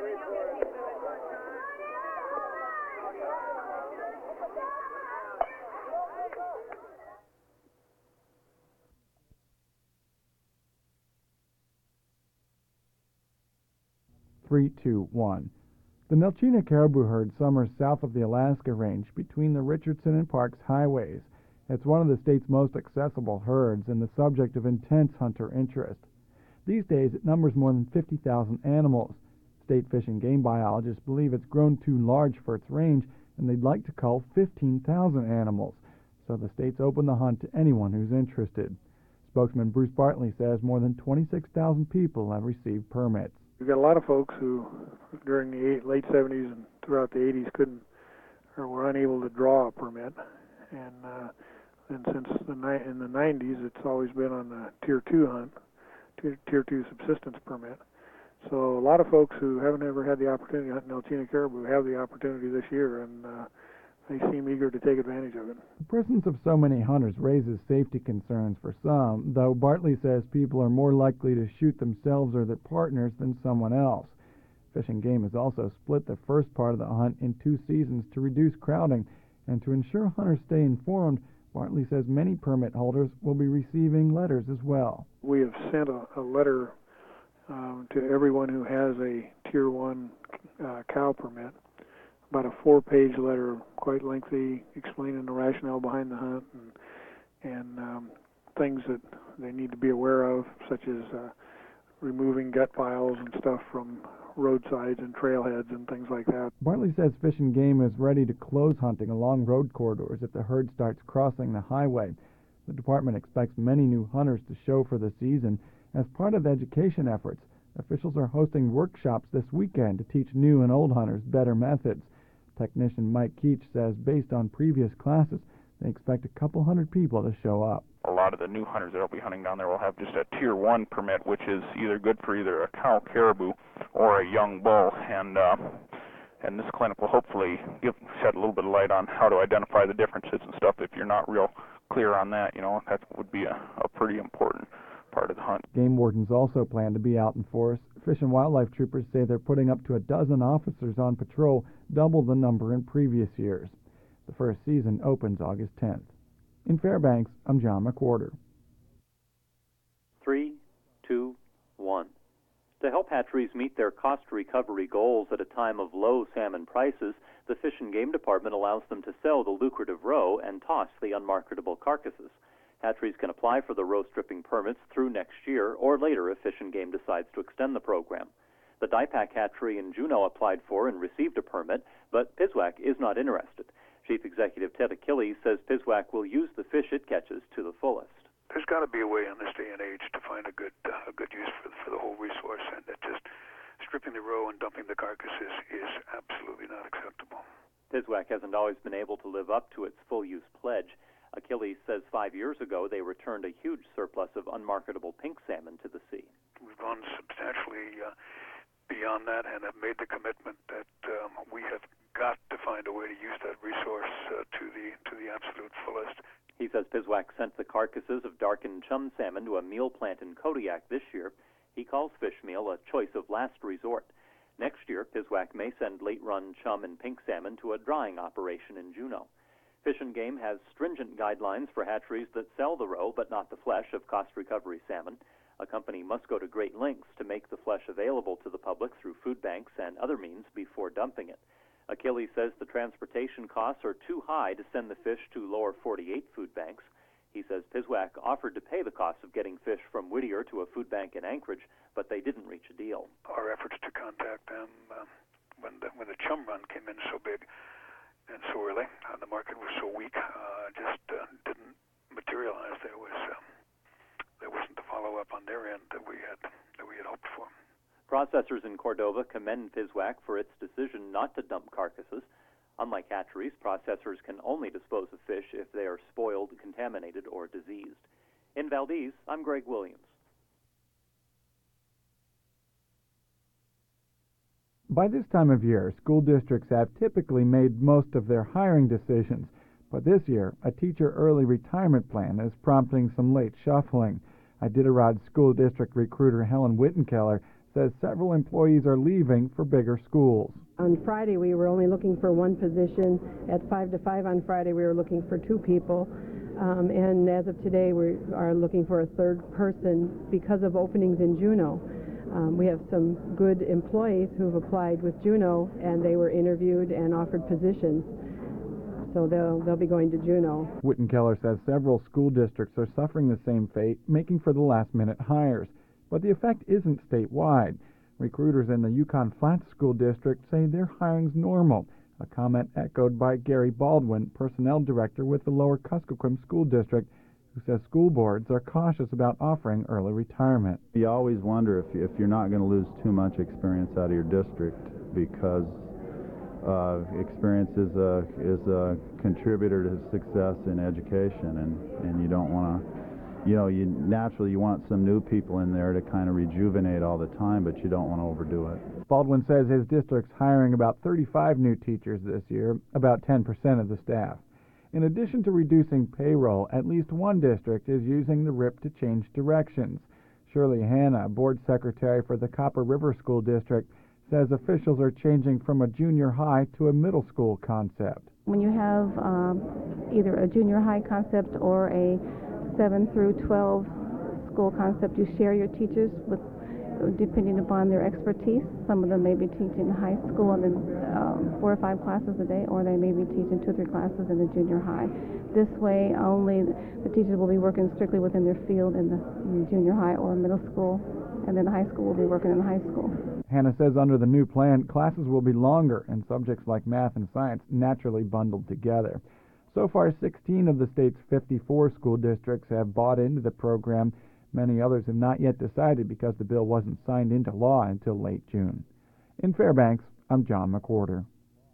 3, 2, 1. The Nelchina caribou herd summers south of the Alaska Range between the Richardson and Parks highways. It's one of the state's most accessible herds and the subject of intense hunter interest. These days it numbers more than 50,000 animals. State Fish and Game biologists believe it's grown too large for its range, and they'd like to cull 15,000 animals. So the state's opened the hunt to anyone who's interested. Spokesman Bruce Bartley says more than 26,000 people have received permits. We've got a lot of folks who, during the late 70s and throughout the 80s, couldn't or were unable to draw a permit. And since in the 90s, it's always been on the Tier 2 hunt, Tier 2 subsistence permit. So a lot of folks who haven't ever had the opportunity to hunt Nelchina caribou have the opportunity this year, and they seem eager to take advantage of it. The presence of so many hunters raises safety concerns for some, though Bartley says people are more likely to shoot themselves or their partners than someone else. Fish and Game has also split the first part of the hunt in 2 seasons to reduce crowding, and to ensure hunters stay informed, Bartley says many permit holders will be receiving letters as well. We have sent a letter to everyone who has a Tier 1 cow permit, about a 4-page letter, quite lengthy, explaining the rationale behind the hunt and things that they need to be aware of, such as removing gut piles and stuff from roadsides and trailheads and things like that. Bartley says Fish and Game is ready to close hunting along road corridors if the herd starts crossing the highway. The department expects many new hunters to show for the season. As part of the education efforts, officials are hosting workshops this weekend to teach new and old hunters better methods. Technician Mike Keach says based on previous classes, they expect a couple hundred people to show up. A lot of the new hunters that will be hunting down there will have just a Tier 1 permit, which is either good for either a cow caribou or a young bull. And this clinic will hopefully shed a little bit of light on how to identify the differences and stuff. If you're not real clear on that, that would be a pretty important part of the hunt. Game wardens also plan to be out in force. Fish and Wildlife troopers say they're putting up to 12 officers on patrol, double the number in previous years. The first season opens August 10th. In Fairbanks, I'm John McWhorter. 3, 2, 1. To help hatcheries meet their cost recovery goals at a time of low salmon prices, the Fish and Game Department allows them to sell the lucrative roe and toss the unmarketable carcasses. Hatcheries can apply for the roe stripping permits through next year or later if Fish and Game decides to extend the program. The Diepack hatchery in Juneau applied for and received a permit, but PSWAC is not interested. Chief Executive Ted Achilles says PSWAC will use the fish it catches to the fullest. There's got to be a way in this day and age to find a good use for the whole resource, and that just stripping the roe and dumping the carcasses is absolutely not acceptable. PSWAC hasn't always been able to live up to its full-use pledge. Achilles says 5 years ago they returned a huge surplus of unmarketable pink salmon to the sea. We've gone substantially beyond that and have made the commitment that we have got to find a way to use that resource to the absolute fullest. He says Piswak sent the carcasses of darkened chum salmon to a meal plant in Kodiak this year. He calls fish meal a choice of last resort. Next year, Piswak may send late-run chum and pink salmon to a drying operation in Juneau. Fish and Game has stringent guidelines for hatcheries that sell the roe but not the flesh of cost recovery salmon. A company must go to great lengths to make the flesh available to the public through food banks and other means before dumping it. Achilles says the transportation costs are too high to send the fish to lower 48 food banks. He says Piswak offered to pay the cost of getting fish from Whittier to a food bank in Anchorage, but they didn't reach a deal. Our efforts to contact them when the chum run came in so big and so early, the market was so weak, just didn't materialize. There wasn't the follow-up on their end that we had hoped for. Processors in Cordova commend Piswak for its decision not to dump carcasses. Unlike hatcheries, processors can only dispose of fish if they are spoiled, contaminated, or diseased. In Valdez, I'm Greg Williams. By this time of year, school districts have typically made most of their hiring decisions, but this year, a teacher early retirement plan is prompting some late shuffling. Iditarod School District recruiter Helen Wittenkeller says several employees are leaving for bigger schools. On Friday, we were only looking for one position. At 5 to 5 on Friday, we were looking for 2 people. And as of today, we are looking for a third person because of openings in Juneau. We have some good employees who've applied with Juneau, and they were interviewed and offered positions. So they'll be going to Juneau. Wittenkeller says several school districts are suffering the same fate, making for the last-minute hires. But the effect isn't statewide. Recruiters in the Yukon Flats School District say their hiring's normal, a comment echoed by Gary Baldwin, Personnel Director with the Lower Kuskokwim School District, who says school boards are cautious about offering early retirement. You always wonder if you're not going to lose too much experience out of your district, because experience is a contributor to success in education, and you don't want to, you want some new people in there to kind of rejuvenate all the time, but you don't want to overdo it. Baldwin says his district's hiring about 35 new teachers this year, about 10% of the staff. In addition to reducing payroll, at least one district is using the RIP to change directions. Shirley Hanna, board secretary for the Copper River School District, says officials are changing from a junior high to a middle school concept. When you have either a junior high concept or a 7 through 12 school concept, you share your teachers with, depending upon their expertise. Some of them may be teaching high school and then 4 or 5 classes a day, or they may be teaching 2 or 3 classes in the junior high. This way, only the teachers will be working strictly within their field in the junior high or middle school, and then the high school will be working in the high school. Hannah says under the new plan, classes will be longer and subjects like math and science naturally bundled together. So far, 16 of the state's 54 school districts have bought into the program. Many others have not yet decided because the bill wasn't signed into law until late June. In Fairbanks, I'm John McWhorter.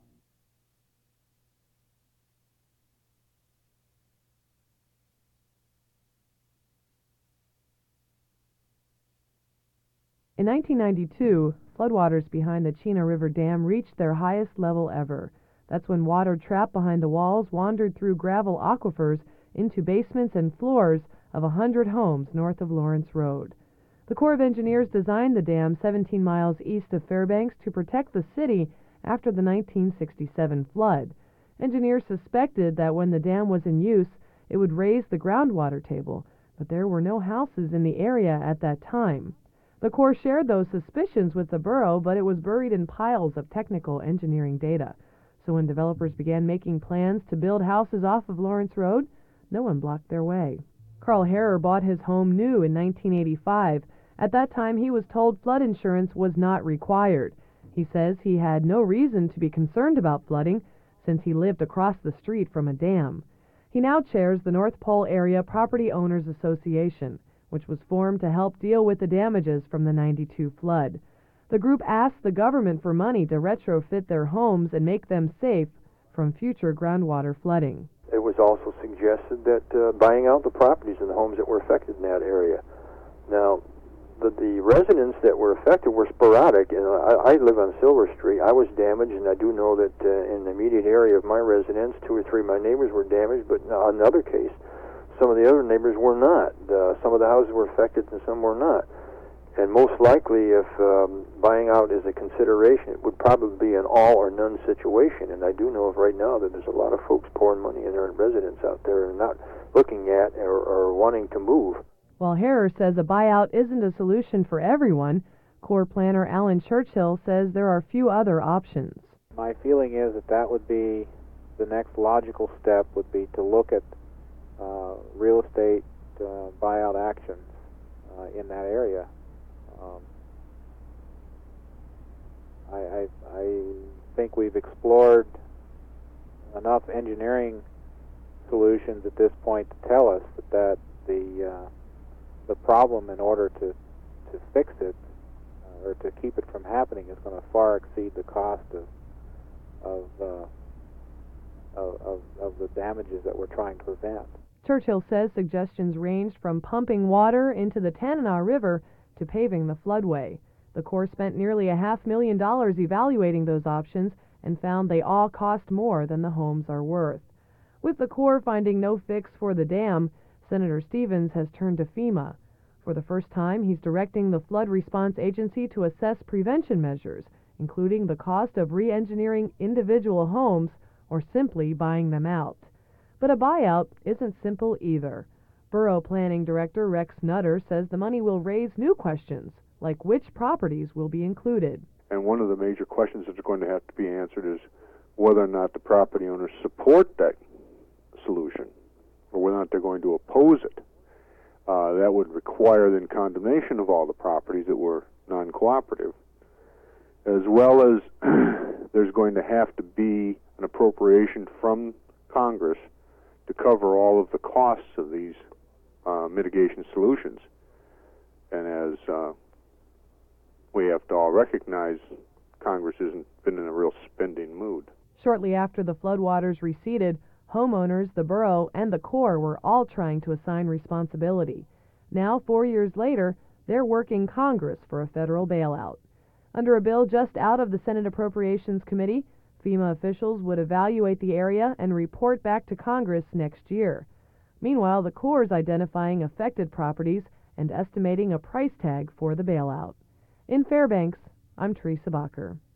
In 1992, floodwaters behind the Chena River Dam reached their highest level ever. That's when water trapped behind the walls wandered through gravel aquifers into basements and floors of 100 homes north of Lawrence Road. The Corps of Engineers designed the dam 17 miles east of Fairbanks to protect the city after the 1967 flood. Engineers suspected that when the dam was in use, it would raise the groundwater table, but there were no houses in the area at that time. The Corps shared those suspicions with the borough, but it was buried in piles of technical engineering data. So when developers began making plans to build houses off of Lawrence Road, no one blocked their way. Carl Harrer bought his home new in 1985. At that time, he was told flood insurance was not required. He says he had no reason to be concerned about flooding since he lived across the street from a dam. He now chairs the North Pole Area Property Owners Association, which was formed to help deal with the damages from the '92 flood. The group asked the government for money to retrofit their homes and make them safe from future groundwater flooding. It was also suggested that buying out the properties and the homes that were affected in that area. Now, the residents that were affected were sporadic. I live on Silver Street. I was damaged, and I do know that in the immediate area of my residence, 2 or 3 of my neighbors were damaged, but another case. some of the other neighbors were not. Some of the houses were affected and some were not. And most likely, if buying out is a consideration, it would probably be an all or none situation. And I do know of right now that there's a lot of folks pouring money in their residents out there and not looking at or wanting to move. While Harrer says a buyout isn't a solution for everyone, Corps planner Alan Churchill says there are few other options. My feeling is that would be the next logical step, would be to look at real estate buyout actions in that area. I think we've explored enough engineering solutions at this point to tell us that the problem, in order to fix it or to keep it from happening, is going to far exceed the cost of the damages that we're trying to prevent. Churchill says suggestions ranged from pumping water into the Tanana River to paving the floodway. The Corps spent nearly $500,000 evaluating those options and found they all cost more than the homes are worth. With the Corps finding no fix for the dam, Senator Stevens has turned to FEMA. For the first time, he's directing the Flood Response Agency to assess prevention measures, including the cost of re-engineering individual homes or simply buying them out. But a buyout isn't simple either. Borough Planning Director Rex Nutter says the money will raise new questions, like which properties will be included. And one of the major questions that are going to have to be answered is whether or not the property owners support that solution, or whether or not they're going to oppose it. That would require then condemnation of all the properties that were non-cooperative, as well as there's going to have to be an appropriation from Congress to cover all of the costs of these mitigation solutions. And as we have to all recognize, Congress hasn't been in a real spending mood. Shortly after the floodwaters receded, homeowners, the borough, and the Corps were all trying to assign responsibility. Now, 4 years later, they're working Congress for a federal bailout. Under a bill just out of the Senate Appropriations Committee, FEMA officials would evaluate the area and report back to Congress next year. Meanwhile, the Corps is identifying affected properties and estimating a price tag for the bailout. In Fairbanks, I'm Teresa Bacher.